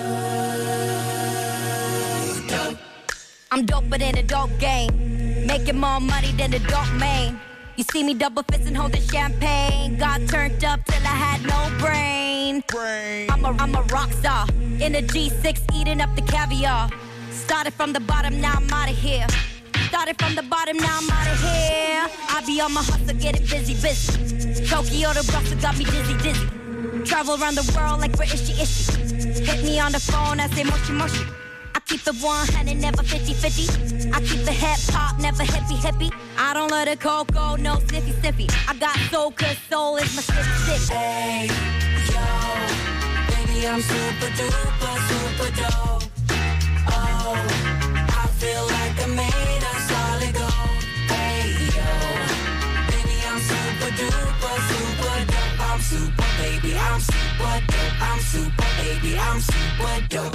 dope. I'm doper than a dope game, making more money than the dope man. You see me double fisting, holding champagne. Got turned up till I had no brain. brain. I'm a, I'm a rock star in a G six, eating up the caviar. Started from the bottom, now I'm out of here. Started from the bottom, now I'm out of here. I be on my hustle, getting busy, busy. Tokyo to Brussels got me dizzy, dizzy. Travel around the world like British ishi. Hit me on the phone, I say moshi moshi. I keep the one hundred, never fifty fifty. I keep the hip hop, never hippie hippie. I don't let the cocoa, no sniffy sniffy. I got soul, cause soul is my stiff stiff. Hey, yo, baby, I'm super duper, super dope. Oh, I feel like I made of solid gold. Hey, yo, baby, I'm super duper, super dope. I'm super, baby, I'm super dope. I'm super, baby, I'm super dope.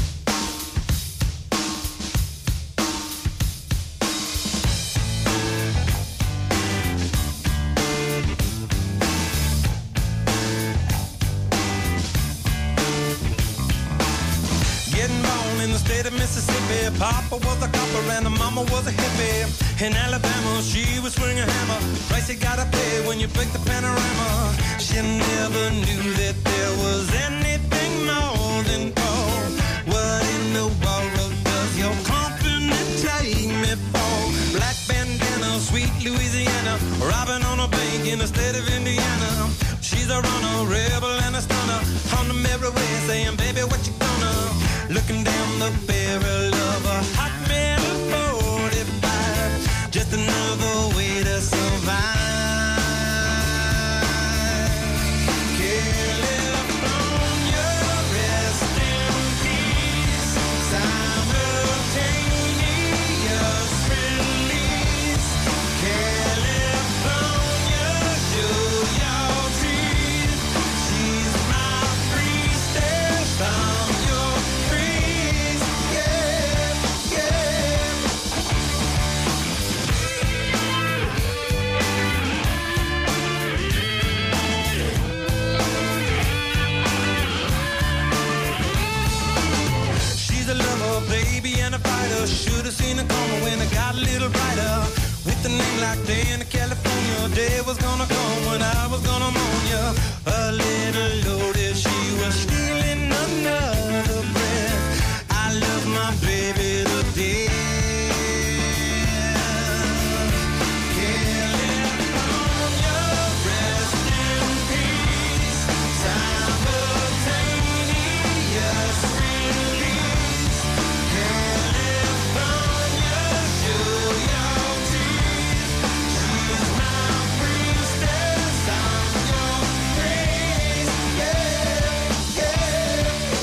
State of Mississippi, Papa was a copper and the mama was a hippie. In Alabama, she was swinging a hammer. Price you gotta pay when you break the panorama. She never knew that there was anything more than gold. What in the world does your company take me for? Black bandana, sweet Louisiana, robbing on a bank in the state of Indiana. She's a runner, rebel and a stunner, on the merry way saying, baby, what you gonna? looking down the barrel of a hot metal forty-five, just another way to survive. California, rest in peace, simultaneous release. California, show your teeth. She's my priestess, I'm your priest. Yeah, yeah. She's a lover, baby, and a fighter. Should've seen her coming when it got a little brighter. With a name like Diana, California, day was gonna come when I was gonna mourn ya. A little loaded, she was stealing another breath. I love my baby to death. California, rest in peace, simultaneous release. California, show your teeth. She's my priestess, I'm your priest. Yeah, yeah.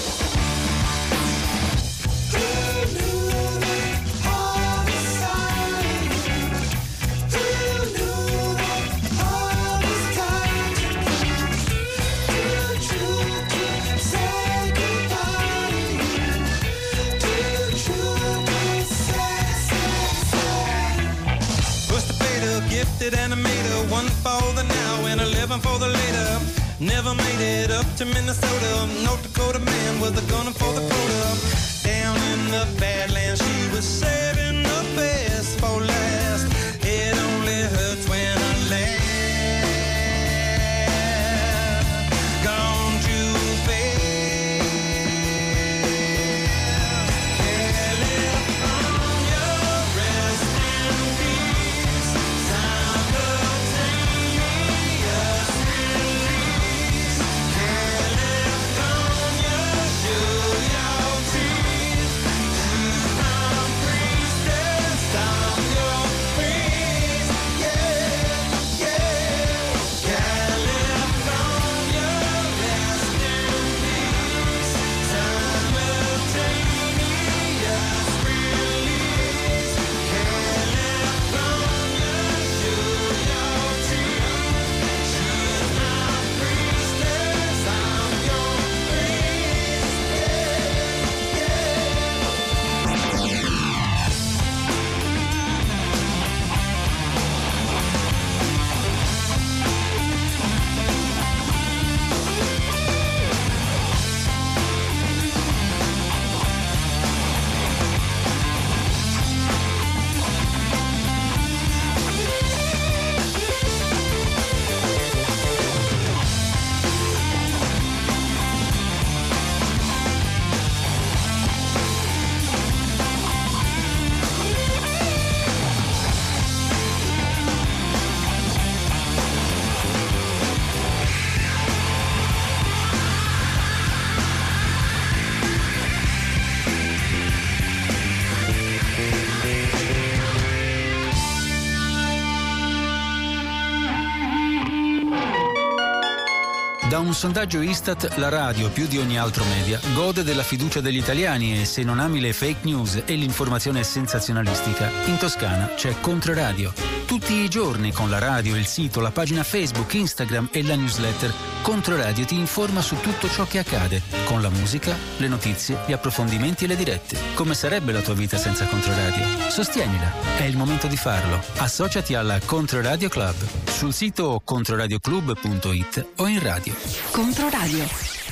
Who knew that all was silent? Who knew that all was time to prove? The truth would say goodbye to you. The truth would say, say, say. What's the beta? Gifted animator, one for the now and eleven for the later. Never made it up to Minnesota. North Dakota man was a gunner for the quota. Down in the Badlands, she was saving the best for last. It only hurts when I laugh. Gone too fast. California, rest in peace, simultaneous release. California, show your teeth. She's my priestess, I'm your priest. Yeah, yeah. California, rest in peace, simultaneous release. California, show your teeth. She's my priestess, I'm your priest. Da un sondaggio Istat, la radio più di ogni altro media gode della fiducia degli italiani e se non ami le fake news e l'informazione sensazionalistica, in Toscana c'è Controradio. Tutti i giorni con la radio, il sito, la pagina Facebook, Instagram e la newsletter, Controradio ti informa su tutto ciò che accade, con la musica, le notizie, gli approfondimenti e le dirette. Come sarebbe la tua vita senza Controradio? Sostienila, è il momento di farlo. Associati alla Controradio Club sul sito controradioclub punto it o in radio. Controradio.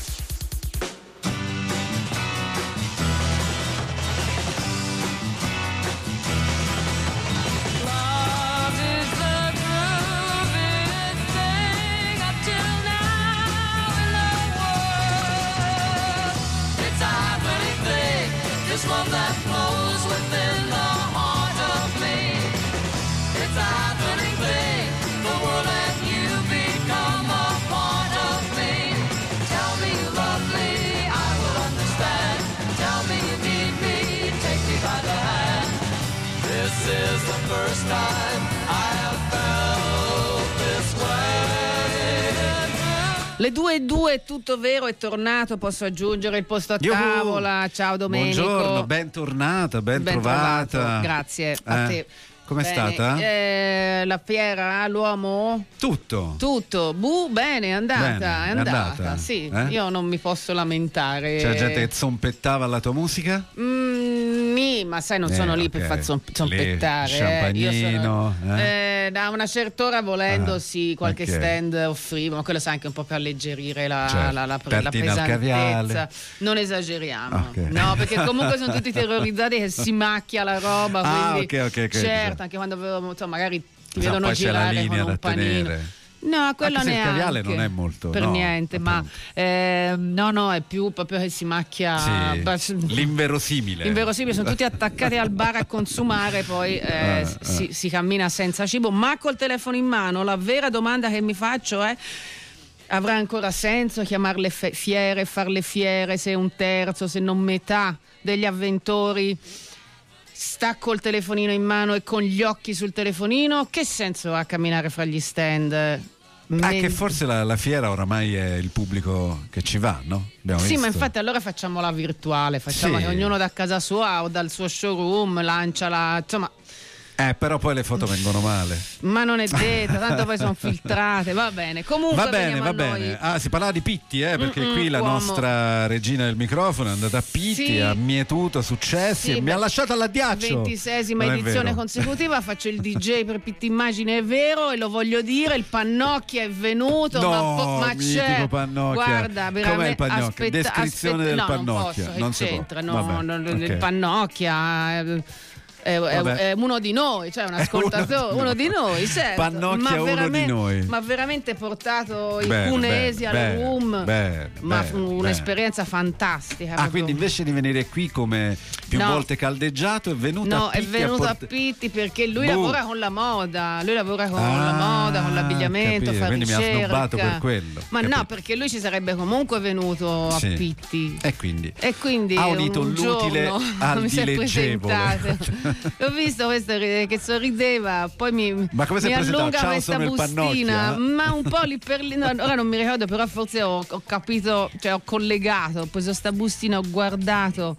This love that flows within the heart of me. It's a happening thing, the world and you become a part of me. Tell me Le due e due è tutto vero, è tornato, posso aggiungere il posto a tavola. Ciao Domenico. Buongiorno, bentornata, ben, ben trovata. Trovato. Grazie a eh. te. Com'è bene. stata? Eh, la fiera, l'uomo? Tutto. Tutto. Bu, bene, è andata. Bene, è è andata. andata. Sì, eh? io non mi posso lamentare. C'è gente che zompettava alla tua musica? Mm, sì, ma sai, non sono eh, lì okay. per far zom- zompettare. Champagnino. Eh. Io sono, eh? eh, da una certa ora, volendo, ah, sì, qualche okay. stand offrivo, ma quello sa anche un po' per alleggerire la, certo. la, la, la, la pesantezza. Non esageriamo. Okay. No, perché comunque sono tutti terrorizzati che si macchia la roba. Ah, quindi, ok, ok, ok. certo, anche quando avevo, insomma, magari ti no, vedono poi girare c'è la linea con un da panino. tenere. No, quello Anche se neanche. il caviale non è molto per no, niente, appunto. ma eh, no, no, è più proprio che si macchia. Sì, bas- l'inverosimile. Inverosimile, sono tutti attaccati al bar a consumare, poi eh, Ah, si, ah. si cammina senza cibo, ma col telefono in mano. La vera domanda che mi faccio è: avrà ancora senso chiamarle fe- fiere, farle fiere se un terzo, se non metà degli avventori sta col telefonino in mano e con gli occhi sul telefonino? Che senso ha camminare fra gli stand? Ah, Men- che forse la, la fiera oramai è il pubblico che ci va, no? Abbiamo Sì, visto. ma infatti allora facciamola virtuale, facciamo Sì. che ognuno da casa sua o dal suo showroom lancia la... insomma... Eh, però poi le foto vengono male. Ma non è detto, tanto poi sono filtrate, va bene. Comunque Va bene, veniamo va a noi. bene. Ah, si parlava di Pitti, eh, perché Mm-mm, qui la uomo. nostra regina del microfono è andata a Pitti, Sì. ha mietuto successi Sì, e mi beh, ha lasciato all'addiaccio. ventiseiesima Non è edizione vero. consecutiva, faccio il D J per Pitti Immagine, è vero, e lo voglio dire, il Pannocchia è venuto, No, ma, po- ma mitico c'è, Pannocchia. guarda, Com'è veramente il Pannocchia? aspetta- Descrizione aspetta- del no, Pannocchia. non posso, Non che si può. c'entra, no, Vabbè, no, ok. il Pannocchia è, è, Vabbè. è uno di noi, cioè un ascoltatore, uno, uno di di noi, certo. Pannocchia ma è uno di veramente- noi. Ma veramente portato i Bene, cunesi bene, al bene, room, bene, ma bene, fu un'esperienza fantastica. Ah, proprio. quindi invece di venire qui come più No. volte caldeggiato è venuto No, a è Pitti venuto a, port- Pitti perché lui Boh. lavora con la moda, lui lavora con Ah, la moda, con l'abbigliamento, capito, fa quindi mi ha ricerca. snobbato per quello, Ma capito. no, perché lui ci sarebbe comunque venuto a Sì. Pitti. E quindi E quindi ha unito un l'utile giorno al mi si è dileggevole. presentato. Ho visto questo ri- che sorrideva, poi mi, Ma come si è mi presentato? allunga Ciao, questa sono il bustina, Pannocchia? ma un po' lì per lì, no, ora non mi ricordo, però forse ho, ho capito, cioè ho collegato, ho preso sta bustina, ho guardato.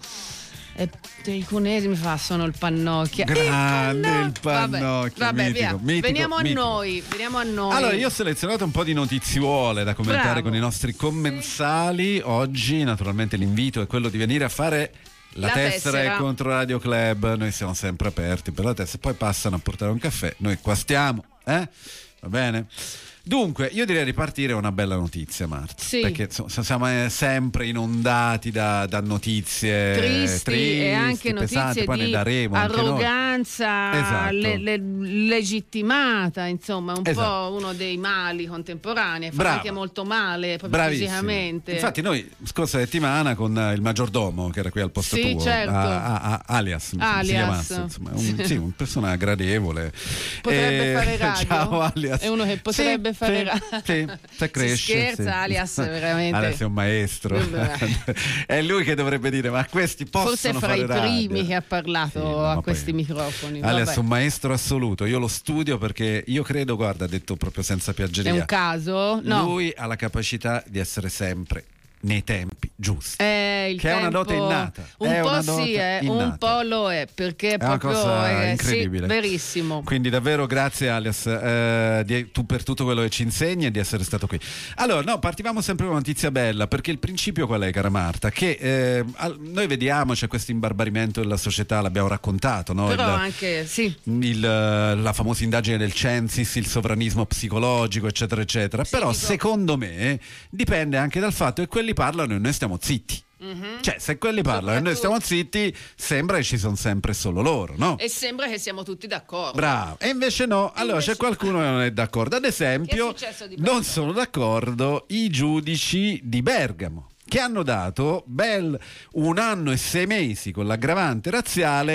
E i cunesi mi fa: sono il Pannocchia. Grande il Vabbè, Pannocchia, vabbè, mitico, via. mitico, veniamo mitico. a noi, veniamo a noi. Allora, io ho selezionato un po' di notiziole da commentare Bravo. con i nostri commensali. Oggi, naturalmente, l'invito è quello di venire a fare la, La tessera tessera. e contro Radio Club. Noi siamo sempre aperti per la tessera. Poi passano a portare un caffè. Noi qua stiamo, eh? Va bene? Dunque, io direi di partire con una bella notizia, Marta. Sì. Perché insomma, siamo eh, sempre inondati da, da notizie tristi, tristi, e anche pesanti, notizie poi ne di daremo anche noi. arroganza Esatto. le- le- legittimata, insomma, un Esatto. po' uno dei mali contemporanei, fa Brava. anche molto male proprio Bravissimo. fisicamente. Infatti noi scorsa settimana con eh, il maggiordomo che era qui al posto Sì, tuo, certo. a- a- a- alias, mi si Alias. chiamasse, insomma, un, sì, una persona gradevole. Potrebbe Eh, fare radio? Ciao alias. È uno che potrebbe Sì, fare sì, radio. Sì, se cresce. Si scherza, sì. alias, veramente. Alias è un maestro. Vabbè. È lui che dovrebbe dire: ma questi possono Forse è fra fare i primi radio? che ha parlato Sì, no, a ma questi poi- microfoni. Alias Vabbè. un maestro assoluto. Io lo studio perché io credo, guarda, detto proprio senza È piaggeria, un caso? No. lui ha la capacità di essere sempre nei tempi giusti. È il Che è una tempo- dote innata. Un È po' una sì, dote eh, un innata. po' lo è, perché è È una proprio cosa eh, incredibile. Sì, verissimo. Quindi davvero grazie Alias eh, di- tu per tutto quello che ci insegni e di essere stato qui. Allora, no, partivamo sempre con una notizia bella, perché il principio qual è, cara Marta? Che eh, al- noi vediamo c'è questo imbarbarimento della società, l'abbiamo raccontato, no? Però Il- anche, sì. il, eh, la famosa indagine del Censis, il sovranismo psicologico, eccetera, eccetera. Però dico- secondo me dipende anche dal fatto che quelli parlano e noi stiamo zitti. Mhm. Cioè, se quelli parlano e noi stiamo zitti, sembra che ci sono sempre solo loro, no? E sembra che siamo tutti d'accordo. Bravo, e invece no, allora c'è qualcuno che non è d'accordo. Ad esempio, Che è successo di non sono d'accordo i giudici di Bergamo, che hanno dato bel un anno e sei mesi con l'aggravante razziale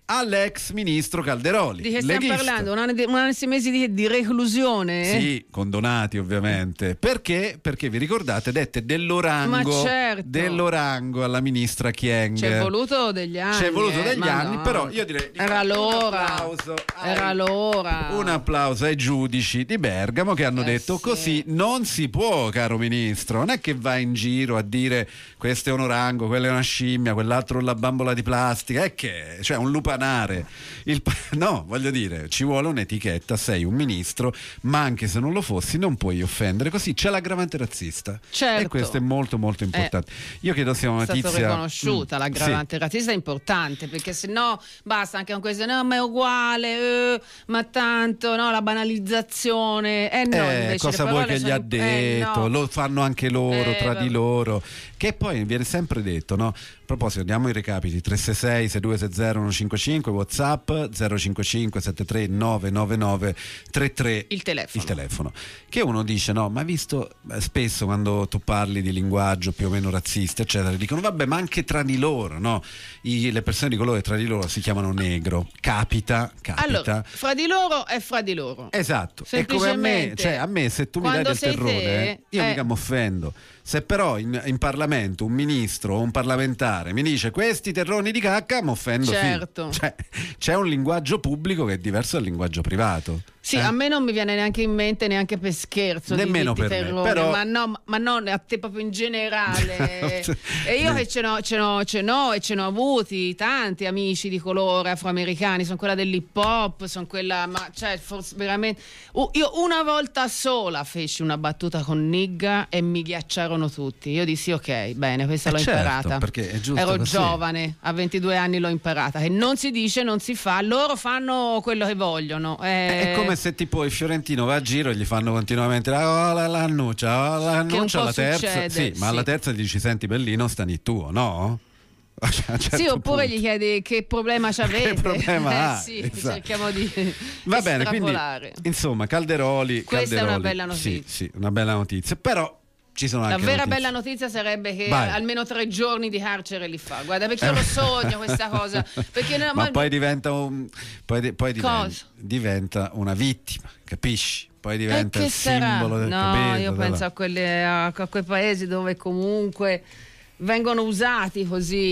all'ex ministro Calderoli. Di che stiamo leghista. parlando? Un anno, di, un anno e sei mesi di, di reclusione? Sì, condonati ovviamente. Perché? Perché vi ricordate, dette dell'orango, Ma certo. dell'orango alla ministra Chieng. C'è voluto degli anni. C'è voluto eh, degli ma anni, no. però io direi Era l'ora. Era l'ora. un applauso ai giudici di Bergamo che hanno Eh, detto sì. così non si può, caro ministro. Non è che vai in giro a dire questo è un orango, quella è una scimmia, quell'altro la bambola di plastica, è che cioè un lupanare. Il, no, voglio dire, ci vuole un'etichetta, sei un ministro, ma anche se non lo fossi non puoi offendere, così c'è l'aggravante razzista. Certo. E questo è molto molto importante. Io chiedo sia una È stato notizia riconosciuta Mm, l'aggravante razzista, è importante, perché se no basta anche con questo no ma è uguale, eh, ma tanto no, la banalizzazione eh no, Eh, invece cosa le vuoi parole che gli sono- ha detto? eh, no. Lo fanno anche loro Eh, tra vabbè. di loro, che poi viene sempre detto, no? A proposito, diamo i recapiti: tre sei sei sei due sei zero uno cinque cinque, WhatsApp zero cinque cinque sette tre nove nove nove tre tre, il telefono. il telefono. Che uno dice no, ma visto eh, spesso quando tu parli di linguaggio più o meno razzista eccetera, dicono vabbè, ma anche tra di loro, no? I, le persone di colore tra di loro si chiamano negro, capita, capita. Allora, fra di loro è fra di loro. Esatto, è come a me, Semplicemente, cioè a me se tu mi dai quando del sei terrore, te, io eh. mica mi offendo. Se però in, in Parlamento un ministro o un parlamentare mi dice questi terroni di cacca, mi offendo. Certo. Cioè, c'è un linguaggio pubblico che è diverso dal linguaggio privato. Sì, Eh? a me non mi viene neanche in mente neanche per scherzo Nemmeno di, di per me, terrore, però- ma no, ma non a te proprio in generale. E io che ce n'ho, ce n'ho, ce n'ho e ce n'ho avuti tanti amici di colore afroamericani, sono quella dell'hip hop, sono quella, ma cioè forse veramente Uh, io una volta sola feci una battuta con nigga e mi ghiacciarono tutti. Io dissi ok, bene, questa Eh l'ho certo, imparata. perché è giusto Ero così. giovane, a ventidue anni l'ho imparata. E non si dice, non si fa, loro fanno quello che vogliono. Eh, È come se tipo il fiorentino va a giro e gli fanno continuamente oh, la, l'annuncia, oh, l'annuncia, po' alla terza. succede, Sì, ma sì. alla terza dici senti bellino, stani tuo, no? A un certo sì, oppure punto. gli chiedi che problema c'avete. Che problema eh, ha, sì, esatto. cerchiamo di Va bene, quindi estrapolare. insomma Calderoli Questa è una Calderoli, bella notizia. sì, sì, una bella notizia, però ci sono La anche vera notizie. bella notizia sarebbe che Vai. almeno tre giorni di carcere li fa. Guarda, perché io lo sogno questa cosa. Perché no, ma ma- poi diventa un poi, di- poi diven- Cosa? diventa una vittima, capisci? Poi E diventa che il sarà? simbolo del No, capito, io della- penso a, quelle, a, a quei paesi dove comunque vengono usati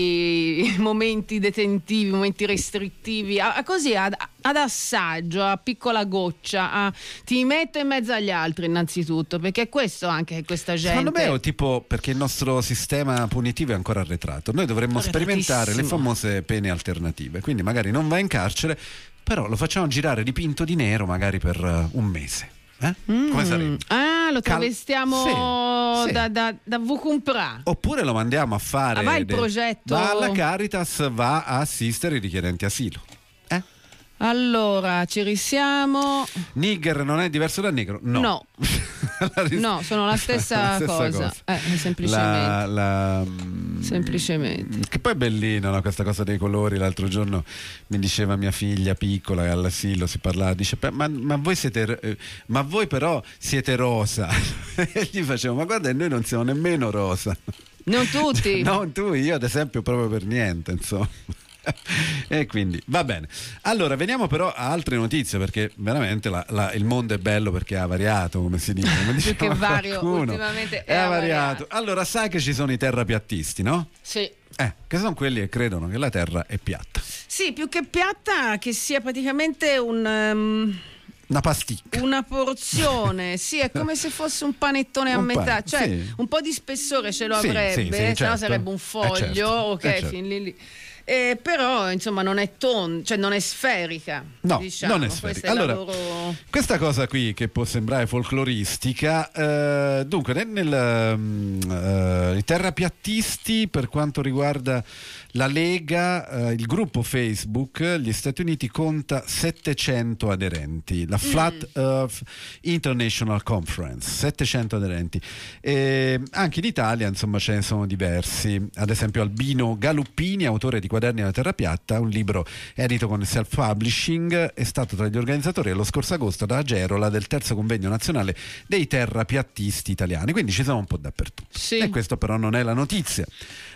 così momenti detentivi, momenti restrittivi, a, a così ad, ad assaggio, a piccola goccia, a- ti metto in mezzo agli altri innanzitutto, perché è questo anche che questa gente. Secondo me è tipo perché il nostro sistema punitivo è ancora arretrato. Noi dovremmo sperimentare le Arretratissimo. famose pene alternative. Quindi magari non va in carcere, però lo facciamo girare dipinto di nero magari per eh, un mese. Eh? Come sarebbe? Ah, lo Cal- travestiamo Sì, sì. da, da, da Vucumpra. Oppure lo mandiamo a fare. Ah, va il de- progetto- Va alla Caritas, va a assistere i richiedenti asilo. Allora, ci risiamo. Nigger non è diverso da negro? No. No. La ris- No, sono la stessa, la stessa cosa. Eh, semplicemente. La, la, mm, Semplicemente. Che poi è bellino, no, questa cosa dei colori. L'altro giorno mi diceva mia figlia piccola che all'asilo si parlava, dice "Beh, ma, ma voi siete eh, ma voi però siete rosa". E gli facevo ma guarda, noi non siamo nemmeno rosa. Non tutti. Non tu, io ad esempio proprio per niente, insomma. E quindi va bene. Allora veniamo però a altre notizie, perché veramente la- la- il mondo è bello perché ha variato, come si dice, come Più che diceva vario, qualcuno. ultimamente è è variato. Allora sai che ci sono i terrapiattisti, no? Sì. Eh, che sono quelli che credono che la terra è piatta. Sì, più che piatta, che sia praticamente un, um, Una pasticca. una porzione. Sì, è come se fosse un panettone a Un metà. pane, Cioè, sì. un po' di spessore ce lo Sì, avrebbe, sì, sì, se no certo. sarebbe un Eh, foglio. certo. Ok, Eh, certo. fin lì lì. Eh, però insomma non è ton, cioè non è sferica. No, diciamo. non è Questo sferica. è il Allora, lavoro- questa cosa qui che può sembrare folcloristica, eh, dunque nel, nel, mm, eh, i terrapiattisti, per quanto riguarda la Lega, eh, il gruppo Facebook, gli Stati Uniti conta settecento aderenti, la Flat Earth International Conference, settecento aderenti. E anche in Italia insomma ce ne sono diversi, ad esempio Albino Galuppini, autore di Quaderni alla Terra Piatta, un libro edito con il self-publishing, è stato tra gli organizzatori lo scorso agosto da Agerola del terzo convegno nazionale dei terrapiattisti italiani, quindi ci sono un po' dappertutto. Sì. E questo però non è la notizia.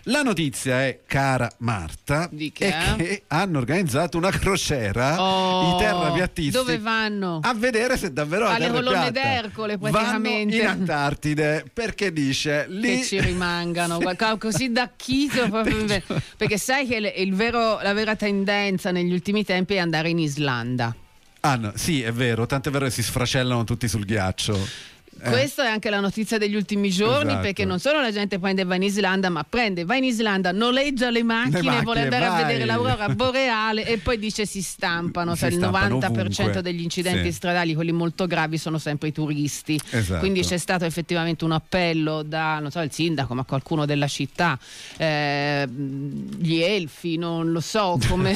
La notizia è, cara Marta, Di che? è che hanno organizzato una crociera Oh, i terrapiattisti. dove vanno? A vedere se davvero la Alle terra è colonne piatta. d'Ercole Vanno praticamente. in Antartide, perché dice lì Che ci rimangano qualcosa così da chito proprio, perché sai che il, il vero, la vera tendenza negli ultimi tempi è andare in Islanda. Ah, no, sì, è vero, tant'è vero che si sfracellano tutti sul ghiaccio. Eh. Questa è anche la notizia degli ultimi giorni, Esatto. perché non solo la gente prende e va in Islanda, ma prende, va in Islanda, noleggia le macchine, Le macchine, vuole andare vai. a vedere l'aurora boreale e poi dice si stampano, Si cioè il stampano novanta per cento ovunque. degli incidenti Sì. stradali, quelli molto gravi, sono sempre i turisti. Esatto. Quindi c'è stato effettivamente un appello da, non so, il sindaco, ma qualcuno della città, eh, gli elfi, non lo so come,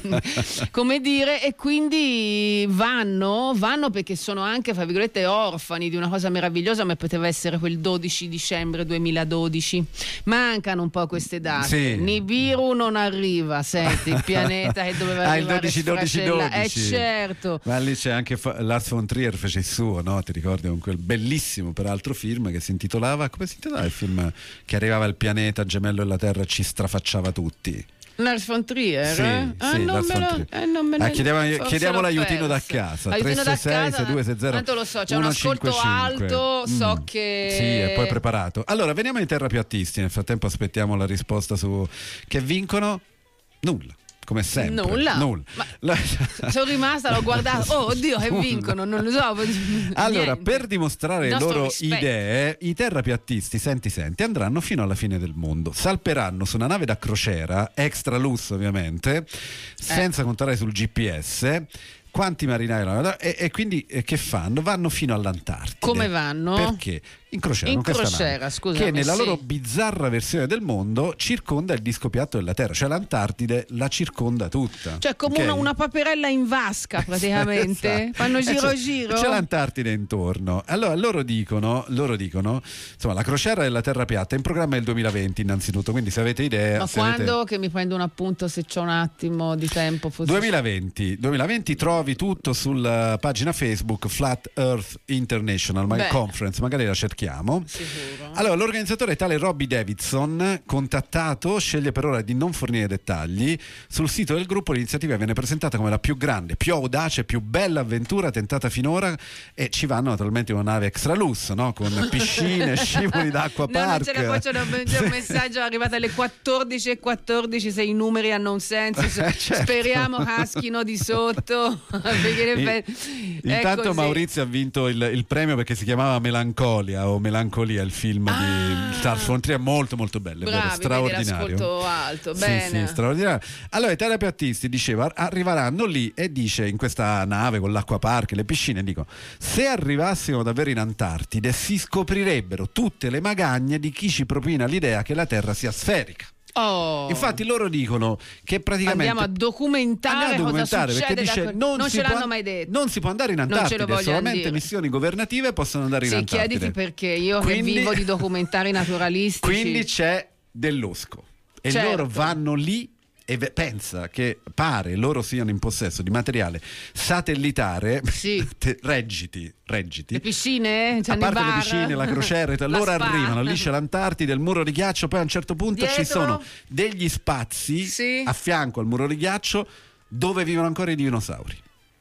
come dire, e quindi vanno, vanno perché sono anche, fra virgolette, orfani di una cosa meravigliosa, ma poteva essere quel dodici dicembre duemiladodici. Mancano un po' queste date. Sì. Nibiru non arriva, senti, il pianeta che doveva Ah, il arrivare dodici dodici sfracella- dodici. Eh certo. Ma lì c'è anche fa- Lars von Trier fece il suo, no? Ti ricordi, con quel bellissimo peraltro film che si intitolava, come si intitolava il film che arrivava al pianeta gemello e la Terra e ci strafacciava tutti? Lars von Trier? Sì, eh? Ah, sì, non Lars me von lo, Trier. eh, non me lo- Ah, chiediamo, forse chiediamo l'ho l'aiutino da persa. casa. Aiutino da tre sei sei casa, sei due sei zero tanto lo so, c'è un uno ascolto cinque cinque. alto, so Mm. che... Sì, e poi preparato. Allora, veniamo ai terrapiattisti. Nel frattempo aspettiamo la risposta su che vincono. Nulla. Come sempre. Nulla. Nulla. La- Sono rimasta, l'ho guardato, oh oddio che vincono, non lo so. Allora, Niente. per dimostrare Il le nostro loro rispetto. idee, i terrapiattisti, senti senti, andranno fino alla fine del mondo. Salperanno su una nave da crociera, extra lusso ovviamente, senza contare sul G P S. Quanti marinai e, e quindi eh, che fanno? Vanno fino all'Antartide. Come vanno? Perché? In crociera, In con questa crociera, nave, scusami, che nella sì. loro bizzarra versione del mondo circonda il disco piatto della Terra, cioè l'Antartide la circonda tutta. Cioè come ok? una, una paperella in vasca praticamente. Esatto. Fanno E giro c'è, giro. c'è l'Antartide intorno. Allora loro dicono, loro dicono, insomma, la crociera della Terra piatta è in programma il duemilaventi innanzitutto, quindi se avete idea, Ma se quando avete... che mi prendo un appunto se c'ho un attimo di tempo? Forse- duemilaventi, duemilaventi trovi tutto sulla pagina Facebook Flat Earth International Beh. Conference, magari la cerchiamo. Sicuro. Allora, l'organizzatore tale Robbie Davidson, contattato, sceglie per ora di non fornire dettagli. Sul sito del gruppo l'iniziativa viene presentata come la più grande, più audace, più bella avventura tentata finora, e ci vanno naturalmente in una nave extra lusso, no? Con piscine, scivoli d'acqua No, non park. ce la faccio, no, c'è un messaggio arrivato alle quattordici e quattordici, se i numeri hanno un senso, Eh, certo. speriamo caschino di sotto. Perché in effetti è Intanto così. Maurizio ha vinto il, il premio perché si chiamava Melancolia o Melancolia, il film di Lars von Trier, molto molto bello, è vero, Bravi, vedi straordinario. l'ascolto alto, Sì, bene. sì, straordinario. Allora i terrapiattisti, diceva, arriveranno lì e dice in questa nave con l'acqua park e le piscine, dico, se arrivassimo davvero in Antartide si scoprirebbero tutte le magagne di chi ci propina l'idea che la Terra sia sferica. Oh. Infatti loro dicono che praticamente Andiamo a documentare, Andiamo a documentare, cosa perché succede dice da- non, non si ce può, l'hanno mai detto. non si può andare in Non ce lo Antartide, vogliono solamente dire. missioni governative possono andare in Sì, Antartide. chiediti perché io Quindi- che vivo di documentari naturalistici. Quindi c'è dell'osco e Certo. loro vanno lì e ve- pensa che pare loro siano in possesso di materiale satellitare. Te- reggiti, reggiti. Le piscine? A parte le piscine, la crociera, e tal, La loro spa. arrivano, lì c'è l'Antartide, il muro di ghiaccio, poi a un certo punto ci Dietro? sono degli spazi a fianco al muro di ghiaccio dove vivono ancora i dinosauri.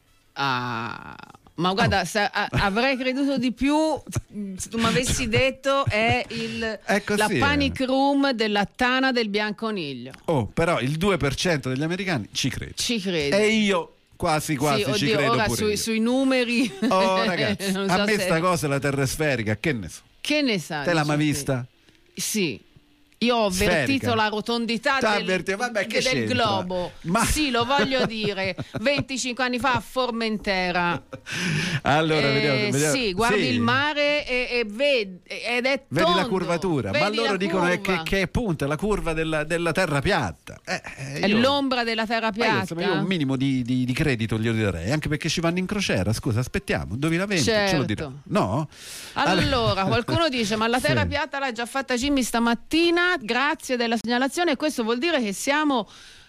Ah, ma guarda, se- a- avrei creduto di più se tu mi avessi detto è il, così, la eh. panic room della tana del bianconiglio. Oh, però il due per cento degli americani ci crede. Ci crede. E io quasi quasi Sì, ci oddio, credo ora pure sui, io. sui numeri. Oh ragazzi, non a so me se- sta cosa la terra è sferica, che ne so. Che ne sai? Te l'ha mai Sofì? vista? Sì. Io ho Sferica. avvertito la rotondità T'ha del, avvertito? Vabbè, che del c'entra? globo. Sì, lo voglio dire. venticinque anni fa a Formentera. Allora, Eh, vediamo, vediamo. Sì, guardi Sì. il mare e, e vedi, ed è Vedi la tondo. curvatura, ma Vedi loro la dicono è curva. che, che appunto è la curva della, della terra piatta. Eh, eh, È io- l'ombra della terra Ma io, piatta. insomma, io un minimo di, di- di credito glielo darei, anche perché ci vanno in crociera. Scusa, aspettiamo, duemilaventi ce Certo. lo dirà. No? Allora, qualcuno dice: ma la terra Sì. piatta l'ha già fatta Jimmy stamattina, grazie della segnalazione. E questo vuol dire che siamo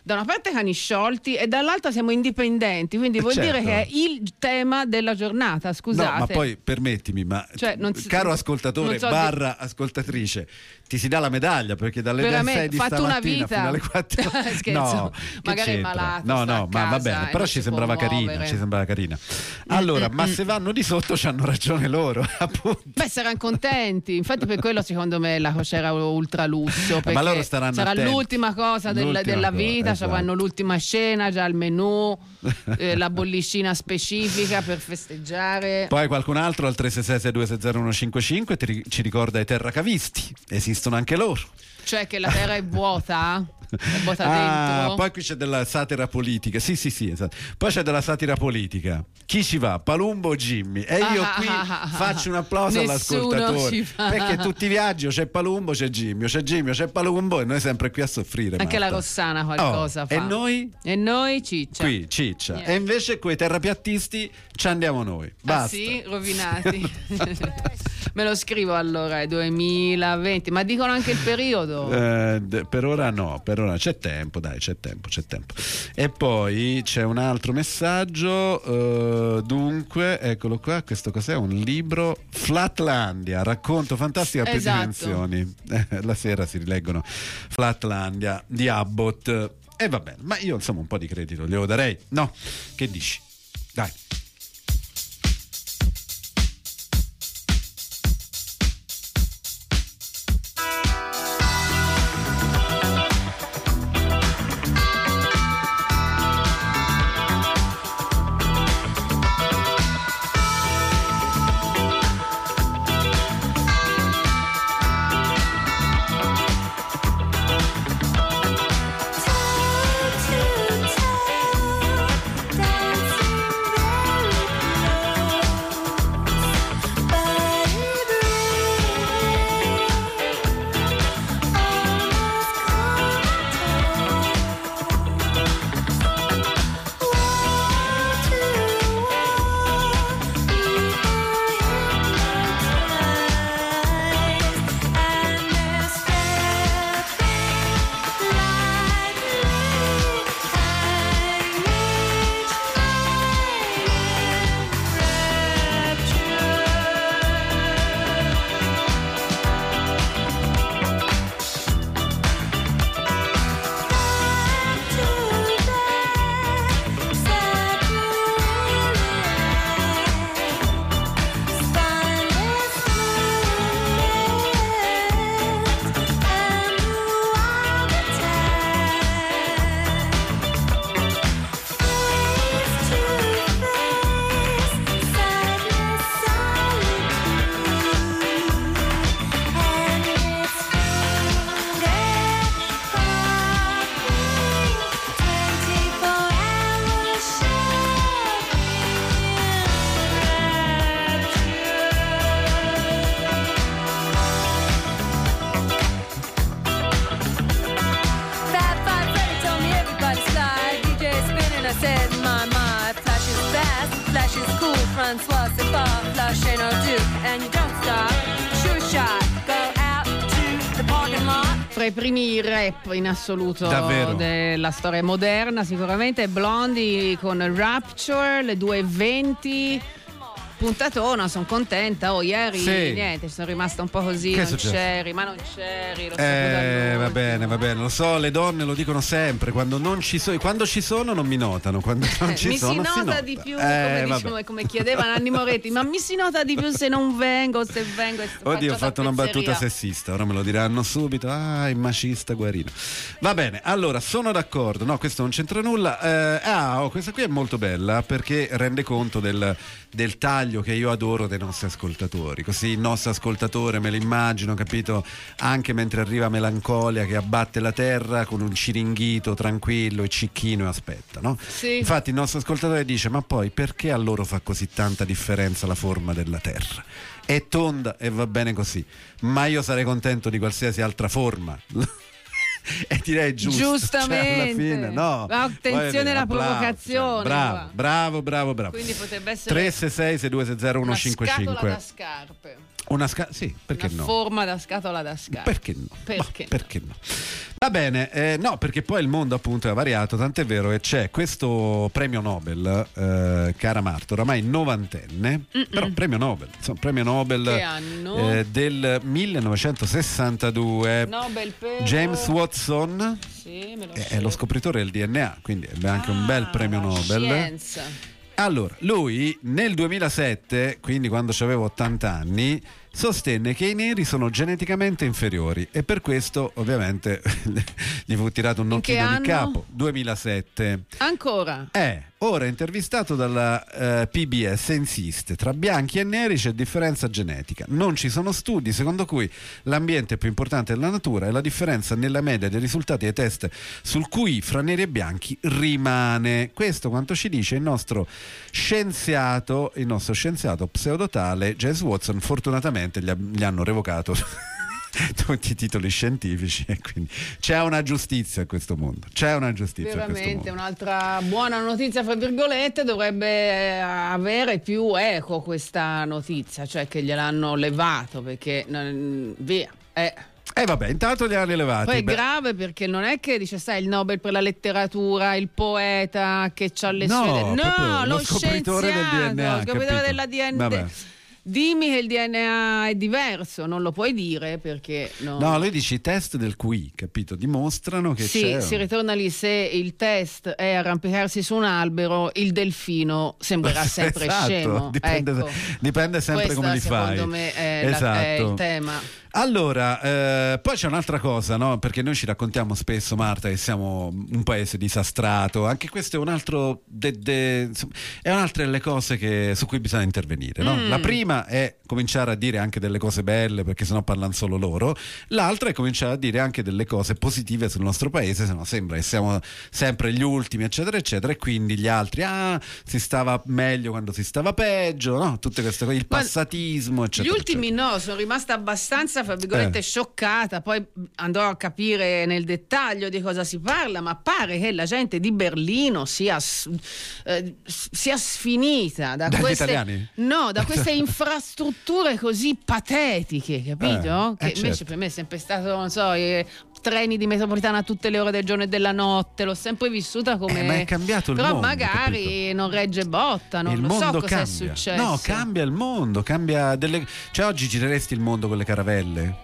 da una parte cani sciolti e dall'altra siamo indipendenti, quindi Eh, vuol certo. dire che è il tema della giornata, scusate. No, ma poi permettimi, ma Cioè, non si- caro ascoltatore non so di- barra ascoltatrice, ti si dà la medaglia perché dalle Veramente, sei di fatto una stamattina vita. fino alle quattro Scherzo, no, che magari è c'entra? malato, no sta no a ma va casa bene, e però non ci si sembrava può carina muovere. ci sembrava carina allora ma se vanno di sotto c'hanno ragione loro appunto. Beh, saranno contenti, infatti per quello secondo me la crociera ultra lusso, perché loro staranno sarà attenti. l'ultima cosa del- L'ultima della cosa, vita, esatto. avranno l'ultima scena, già il menù, eh, la bollicina specifica per festeggiare. Poi qualcun altro al tre sei sei sei due sei zero uno cinque cinque ti ri- ci ricorda i terracavisti, esistono anche loro. Cioè che la terra è vuota? È vuota Ah, dentro? poi qui c'è della satira politica. Sì, sì, sì, esatto. Poi c'è della satira politica. Chi ci va? Palumbo o Jimmy? E io Ah, qui ah, ah, faccio un applauso nessuno all'ascoltatore. ci va. Perché tutti i viaggi o c'è Palumbo o c'è Jimmy, o c'è Jimmy o c'è Palumbo e noi sempre qui a soffrire. Anche la Marta. Rossana qualcosa Oh, fa. e noi? E noi ciccia. Qui ciccia. Niente. E invece coi terrapiattisti ci andiamo noi. Ah, Basta. sì, rovinati. Me lo scrivo allora, è duemilaventi, ma dicono anche il periodo. Eh, d- per ora no, per ora c'è tempo, dai, c'è tempo, c'è tempo. E poi c'è un altro messaggio, eh, dunque, eccolo qua, questo cos'è? Un libro, Flatlandia, racconto fantastico a più Esatto. dimensioni. Eh, la sera si rileggono Flatlandia di Abbott. E va bene, ma io insomma un po' di credito glielo darei, no? Che dici? Dai. Fat Five Freddy told me everybody slide. D J spinning, I said, my, my. Flash is fast, flash is cool. Francois, c'est pas flash ain't no do. And you don't stop, sure shot. Go out to the parking lot. Fra i primi rap in assoluto Davvero? della storia moderna, sicuramente Blondie con Rapture, le due e venti. Puntatona, sono contenta. Oh, ieri Sì. niente, ci sono rimasta un po' così. Che è non successo? c'eri, ma non c'eri. Lo sapevo Eh, dall'ultimo. va bene, va bene, lo so, le donne lo dicono sempre, quando non ci sono, quando ci sono non mi notano, quando non ci mi sono si nota si di più, Eh, come, vabbè. diciamo, come chiedeva Nanni Moretti, ma mi si nota di più se non vengo, se vengo e sto Oddio, ho faccio fatto una tappezzeria. battuta sessista, ora me lo diranno subito. Ah, il macista Guarino. Va bene, allora sono d'accordo. No, questo non c'entra nulla. Eh, ah, oh, questa qui è molto bella perché rende conto del, del taglio che io adoro dei nostri ascoltatori. Così il nostro ascoltatore me lo immagino, capito? Anche mentre arriva Melancolia che abbatte la terra con un ciringhito tranquillo e cicchino e aspetta, no? Sì. Infatti il nostro ascoltatore dice: ma poi perché a loro fa così tanta differenza la forma della terra? È tonda e va bene così, ma io sarei contento di qualsiasi altra forma. E direi giusto, Giustamente. cioè, alla fine, no. Attenzione alla Applauso, provocazione, bravo, qua. bravo, bravo, bravo. Quindi potrebbe essere tre sei sei sei due sei zero uno una cinque scatola cinque. da scarpe. Una sca- sì, perché Una no? forma da scatola da scatola. Perché no? Perché Ma perché no? Va bene, eh, no, perché poi il mondo appunto è variato, tant'è vero che c'è questo premio Nobel, eh, cara Marta, oramai novantenne, Mm-mm. però premio Nobel, insomma, premio Nobel Che anno? eh, del millenovecentosessantadue. Nobel per... James Watson Sì, me lo è, è so. lo scopritore del D N A, quindi ebbe anche un bel premio Nobel. Scienza. Allora, lui nel duemilasette, quindi quando avevo ottanta anni, sostenne che i neri sono geneticamente inferiori e per questo ovviamente gli fu tirato un In che nocchino di anno? capo. duemilasette. Ancora? Eh, ora intervistato dalla eh, P B S insiste, tra bianchi e neri c'è differenza genetica, non ci sono studi secondo cui l'ambiente più importante della natura e la differenza nella media dei risultati dei test sul Q I fra neri e bianchi rimane. Questo quanto ci dice il nostro scienziato, il nostro scienziato pseudotale James Watson. Fortunatamente gli, ha- gli hanno revocato tutti i titoli scientifici e quindi c'è una giustizia in questo mondo, c'è una giustizia in questo Veramente mondo. un'altra buona notizia, fra virgolette, dovrebbe avere più eco questa notizia, cioè che gliel'hanno levato perché non- via. Eh. E eh vabbè, intanto li hanno elevati. Poi è Beh, grave perché non è che dice sai il Nobel per la letteratura, il poeta che c'ha le No, sue proprio no, lo lo scopritore del scienziato, D N A, lo scopritore capito? della D N A. Vabbè. Dimmi che il D N A è diverso, non lo puoi dire perché no. No, lui dice i test del Q I, capito? Dimostrano che Sì, c'è. si ritorna lì, se il test è arrampicarsi su un albero, il delfino sembrerà sempre Esatto, scemo. dipende, Ecco. dipende sempre Questa, come li fai. secondo me è, la- Esatto. è il tema. Allora, eh, poi c'è un'altra cosa, no? Perché noi ci raccontiamo spesso, Marta, che siamo un paese disastrato. Anche questo è un altro de- de- insomma, è un'altra delle cose che, su cui bisogna intervenire, no? Mm. La prima è cominciare a dire anche delle cose belle, perché sennò parlano solo loro. L'altra è cominciare a dire anche delle cose positive sul nostro paese, sennò sembra che siamo sempre gli ultimi, eccetera, eccetera. E quindi gli altri, ah, si stava meglio quando si stava peggio, no? Tutte queste cose, il Ma passatismo, eccetera. Gli ultimi no, sono rimasta abbastanza, fra virgolette, Eh. scioccata, poi andrò a capire nel dettaglio di cosa si parla, ma pare che la gente di Berlino sia, s- eh, sia sfinita da Dagli queste, italiani? no, da queste infrastrutture così patetiche, capito? Eh, che eh, invece certo. per me è sempre stato, non so, i treni di metropolitana a tutte le ore del giorno e della notte, l'ho sempre vissuta come... Eh, ma è cambiato il però mondo, magari capito? non regge botta, non il lo so mondo cosa cambia. è successo. No, cambia il mondo, cambia delle. Cioè, oggi gireresti il mondo con le caravelle?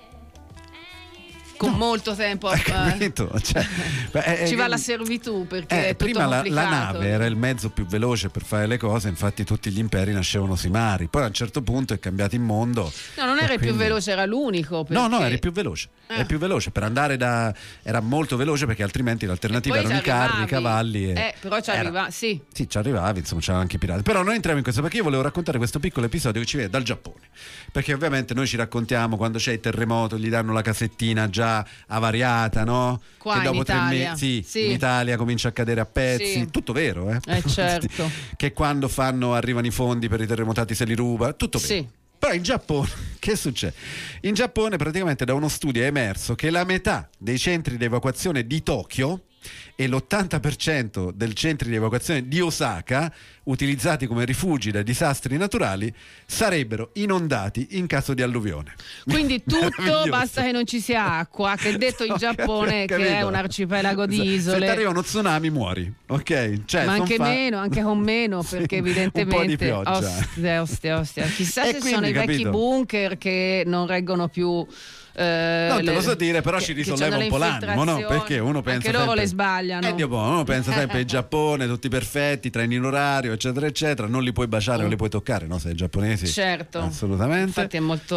Con molto tempo a Hai capito? Cioè, beh, è- ci va è- la servitù perché Eh, è tutto prima la, la complicato. nave era il mezzo più veloce per fare le cose, infatti tutti gli imperi nascevano sui mari, poi a un certo punto è cambiato il mondo. No, non e era il più quindi- veloce, era l'unico. No, no, perché- era il più veloce. Ah. È più veloce per andare da. Era molto veloce perché altrimenti l'alternativa Poi erano i ci carri, i arrivavi. cavalli. E Eh, però ci era- arriva, sì. Sì, ci arrivavi, insomma, c'erano anche i pirati. Però non entriamo in questo perché io volevo raccontare questo piccolo episodio che ci viene dal Giappone. Perché ovviamente noi ci raccontiamo quando c'è il terremoto, gli danno la casettina già avariata, no? Qua che in dopo tre Italia. mesi Sì. in Italia comincia a cadere a pezzi. Sì. Tutto vero, eh? Eh, certo. Che quando fanno arrivano i fondi per i terremotati se li ruba, tutto vero. Sì. Però in Giappone, che succede? In Giappone praticamente da uno studio è emerso che la metà dei centri di evacuazione di Tokyo e l'ottanta per cento del centri di evacuazione di Osaka, utilizzati come rifugi dai disastri naturali, sarebbero inondati in caso di alluvione. Quindi tutto Meraviglioso. basta che non ci sia acqua, che detto in No, Giappone capito? che è un arcipelago di Se ti isole. arriva uno tsunami muori, ok? Cioè, Ma son anche fa- meno, anche con meno, Sì, perché un po' di evidentemente pioggia. ostia, ostia, ostia. Chissà E se quindi, sono i vecchi capito? bunker che non reggono più. eh, Non te le- lo so dire, però che- ci che risolleva c'hanno un po' le l'animo, no? infiltrazioni. Perché uno pensa anche loro sempre- le sbagliano. Eh, Dio buono, uno pensa sempre in Giappone, tutti perfetti, treni in orario, eccetera, eccetera. Non li puoi baciare, non li puoi toccare, no? Sei giapponesi. Certo, Assolutamente. infatti è molto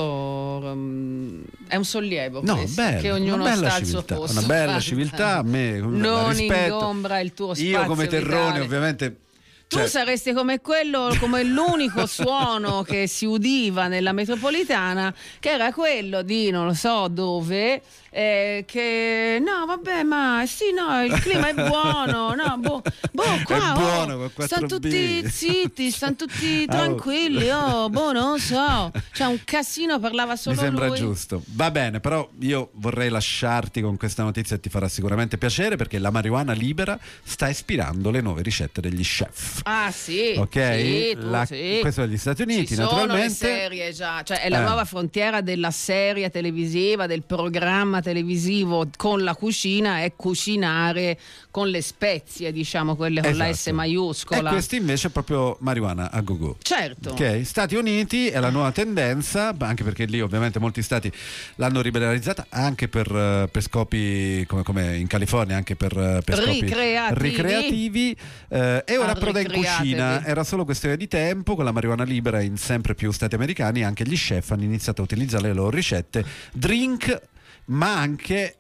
um, è un sollievo No, questo, bello, che ognuno una bella sta al suo civiltà, posto. una bella Guarda. civiltà, a me la non rispetto. ingombra il tuo spazio Io come Terrone, vitale. ovviamente. Tu cioè, saresti come quello, come l'unico suono che si udiva nella metropolitana, che era quello di non lo so dove, eh, che no, vabbè, ma sì, no, il clima è buono, no, boh, boh qua È buono oh, con quattro stanno tutti B. zitti, stanno tutti Ah, oh. tranquilli, oh, boh, non so, c'è un casino, parlava mi solo sembra lui. giusto. Va bene, però io vorrei lasciarti con questa notizia e ti farà sicuramente piacere perché la marijuana libera sta ispirando le nuove ricette degli chef. spin-off. Ah sì, ok? sì, tu, La, sì. Questo è negli Stati Uniti, Ci sono naturalmente. le serie già, cioè è la Eh. nuova frontiera della serie televisiva, del programma televisivo con la cucina, è cucinare con le spezie, diciamo, quelle con la S Esatto. maiuscola. E questi invece è proprio marijuana a go-go. Certo. Ok, Stati Uniti è la nuova tendenza, anche perché lì ovviamente molti stati l'hanno liberalizzata anche per, eh, per scopi come, come in California, anche per, eh, per scopi Ricreativi. ricreativi, eh, e ora approda in Arricreatevi. cucina. Era solo questione di tempo. Con la marijuana libera in sempre più stati americani, anche gli chef hanno iniziato a utilizzare le loro ricette, drink, ma anche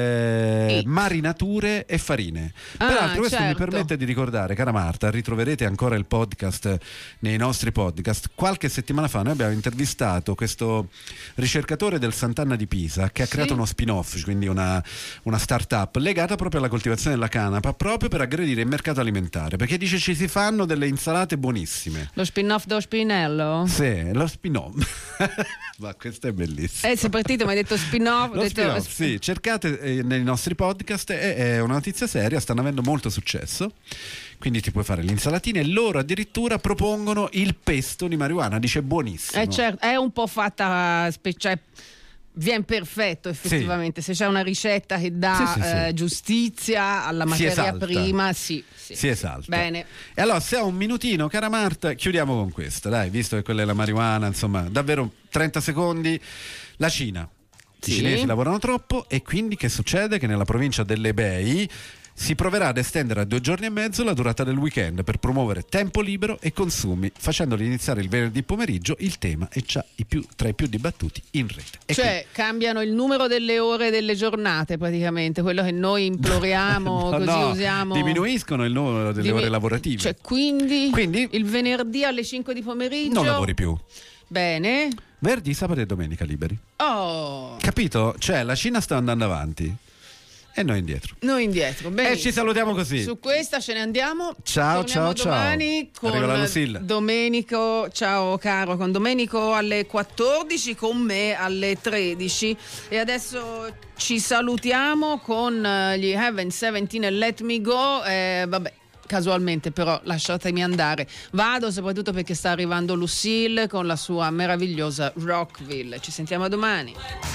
eh, marinature e farine. Ah, Peraltro questo mi certo. permette di ricordare, cara Marta, ritroverete ancora il podcast nei nostri podcast. Qualche settimana fa noi abbiamo intervistato questo ricercatore del Sant'Anna di Pisa che ha Sì. creato uno spin-off, quindi una, una start-up legata proprio alla coltivazione della canapa, proprio per aggredire il mercato alimentare, perché dice ci si fanno delle insalate buonissime. Lo spin-off dello spinello? Sì, lo spin-off. Ma questo è bellissimo. Eh, sei partito, mi hai detto spin-off. ho Lo detto- spin-off, sì, cercate eh, nei nostri podcast, è, è una notizia seria, stanno avendo molto successo, quindi ti puoi fare l'insalatina e loro addirittura propongono il pesto di marijuana, dice buonissimo. Eh, certo, è un po' fatta spe- cioè, viene perfetto effettivamente. Se c'è una ricetta che dà Sì, sì, sì. eh, giustizia alla Si materia esalta. prima, sì, sì. Si esalta. Bene. E allora, se ho un minutino, cara Marta, chiudiamo con questa, dai, visto che quella è la marijuana, insomma, davvero trenta secondi. La Cina. I Sì. cinesi lavorano troppo e quindi che succede? Che nella provincia dell'Hebei si proverà ad estendere a due giorni e mezzo la durata del weekend per promuovere tempo libero e consumi, facendoli iniziare il venerdì pomeriggio. Il tema è già i più, tra i più dibattuti in rete. E Cioè cambiano il numero delle ore delle giornate praticamente, quello che noi imploriamo, No, così no, usiamo. diminuiscono il numero delle Dimi- ore lavorative. Cioè quindi, Quindi il venerdì alle cinque di pomeriggio non lavori più. Bene. Venerdì, sabato e domenica liberi. Oh, Capito? Cioè la Cina sta andando avanti e noi indietro. noi indietro. E Benissimo. ci salutiamo così. Su questa ce ne andiamo. Ciao, Torniamo ciao, ciao. domani con Arriva la Lucilla. Domenico. Ciao caro, con Domenico alle quattordici, con me alle tredici. E adesso ci salutiamo con eh, gli Heaven diciassette e Let Me Go. Eh, vabbè. Casualmente però lasciatemi andare, vado soprattutto perché sta arrivando Lucille con la sua meravigliosa Rockville. Ci sentiamo domani.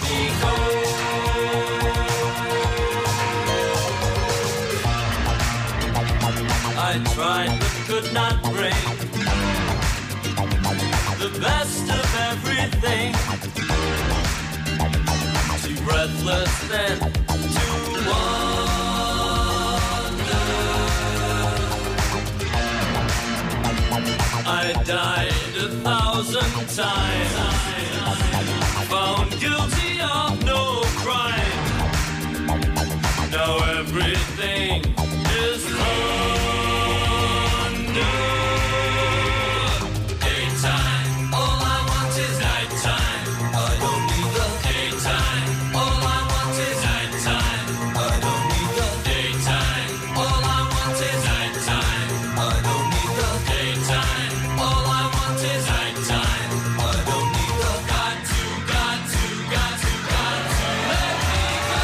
I tried but could not bring the best of everything. Too breathless then to wonder. I died a thousand times, found guilty of no crime. Now everything is under. Daytime, all I want is nighttime. I don't need the daytime. All I want is nighttime. I don't need the daytime. All I want is nighttime. I don't need the daytime. All I want is nighttime. I don't need the got to, got to, got to, got to let me go.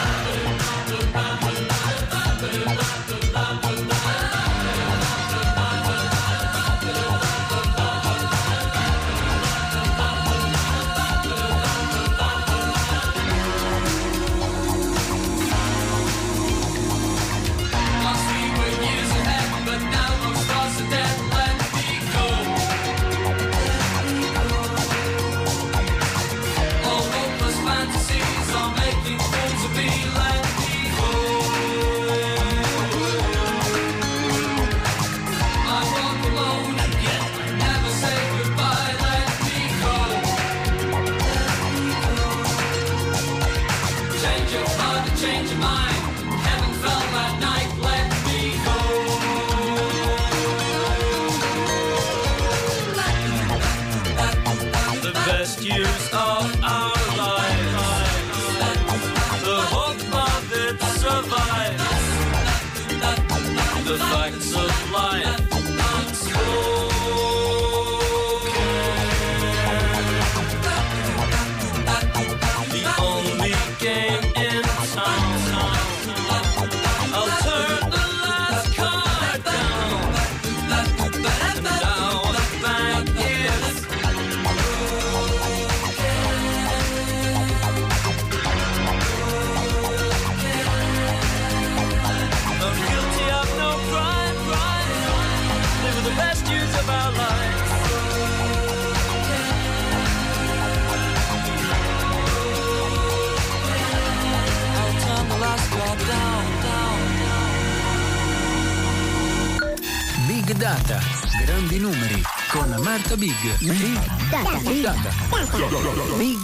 Once we were years ahead, but now those stars are dead. Let me go. All hopeless fantasies are making fools of me. Let me go. I walk alone and yet never say goodbye. Let me go. Change your heart and change your mind. Heaven fell that night. Let me go. The best years of our lives, the hope of it survives, the facts of life unspoken. The only game in town Big Data, grandi numeri con Marta Big. Big Data. Big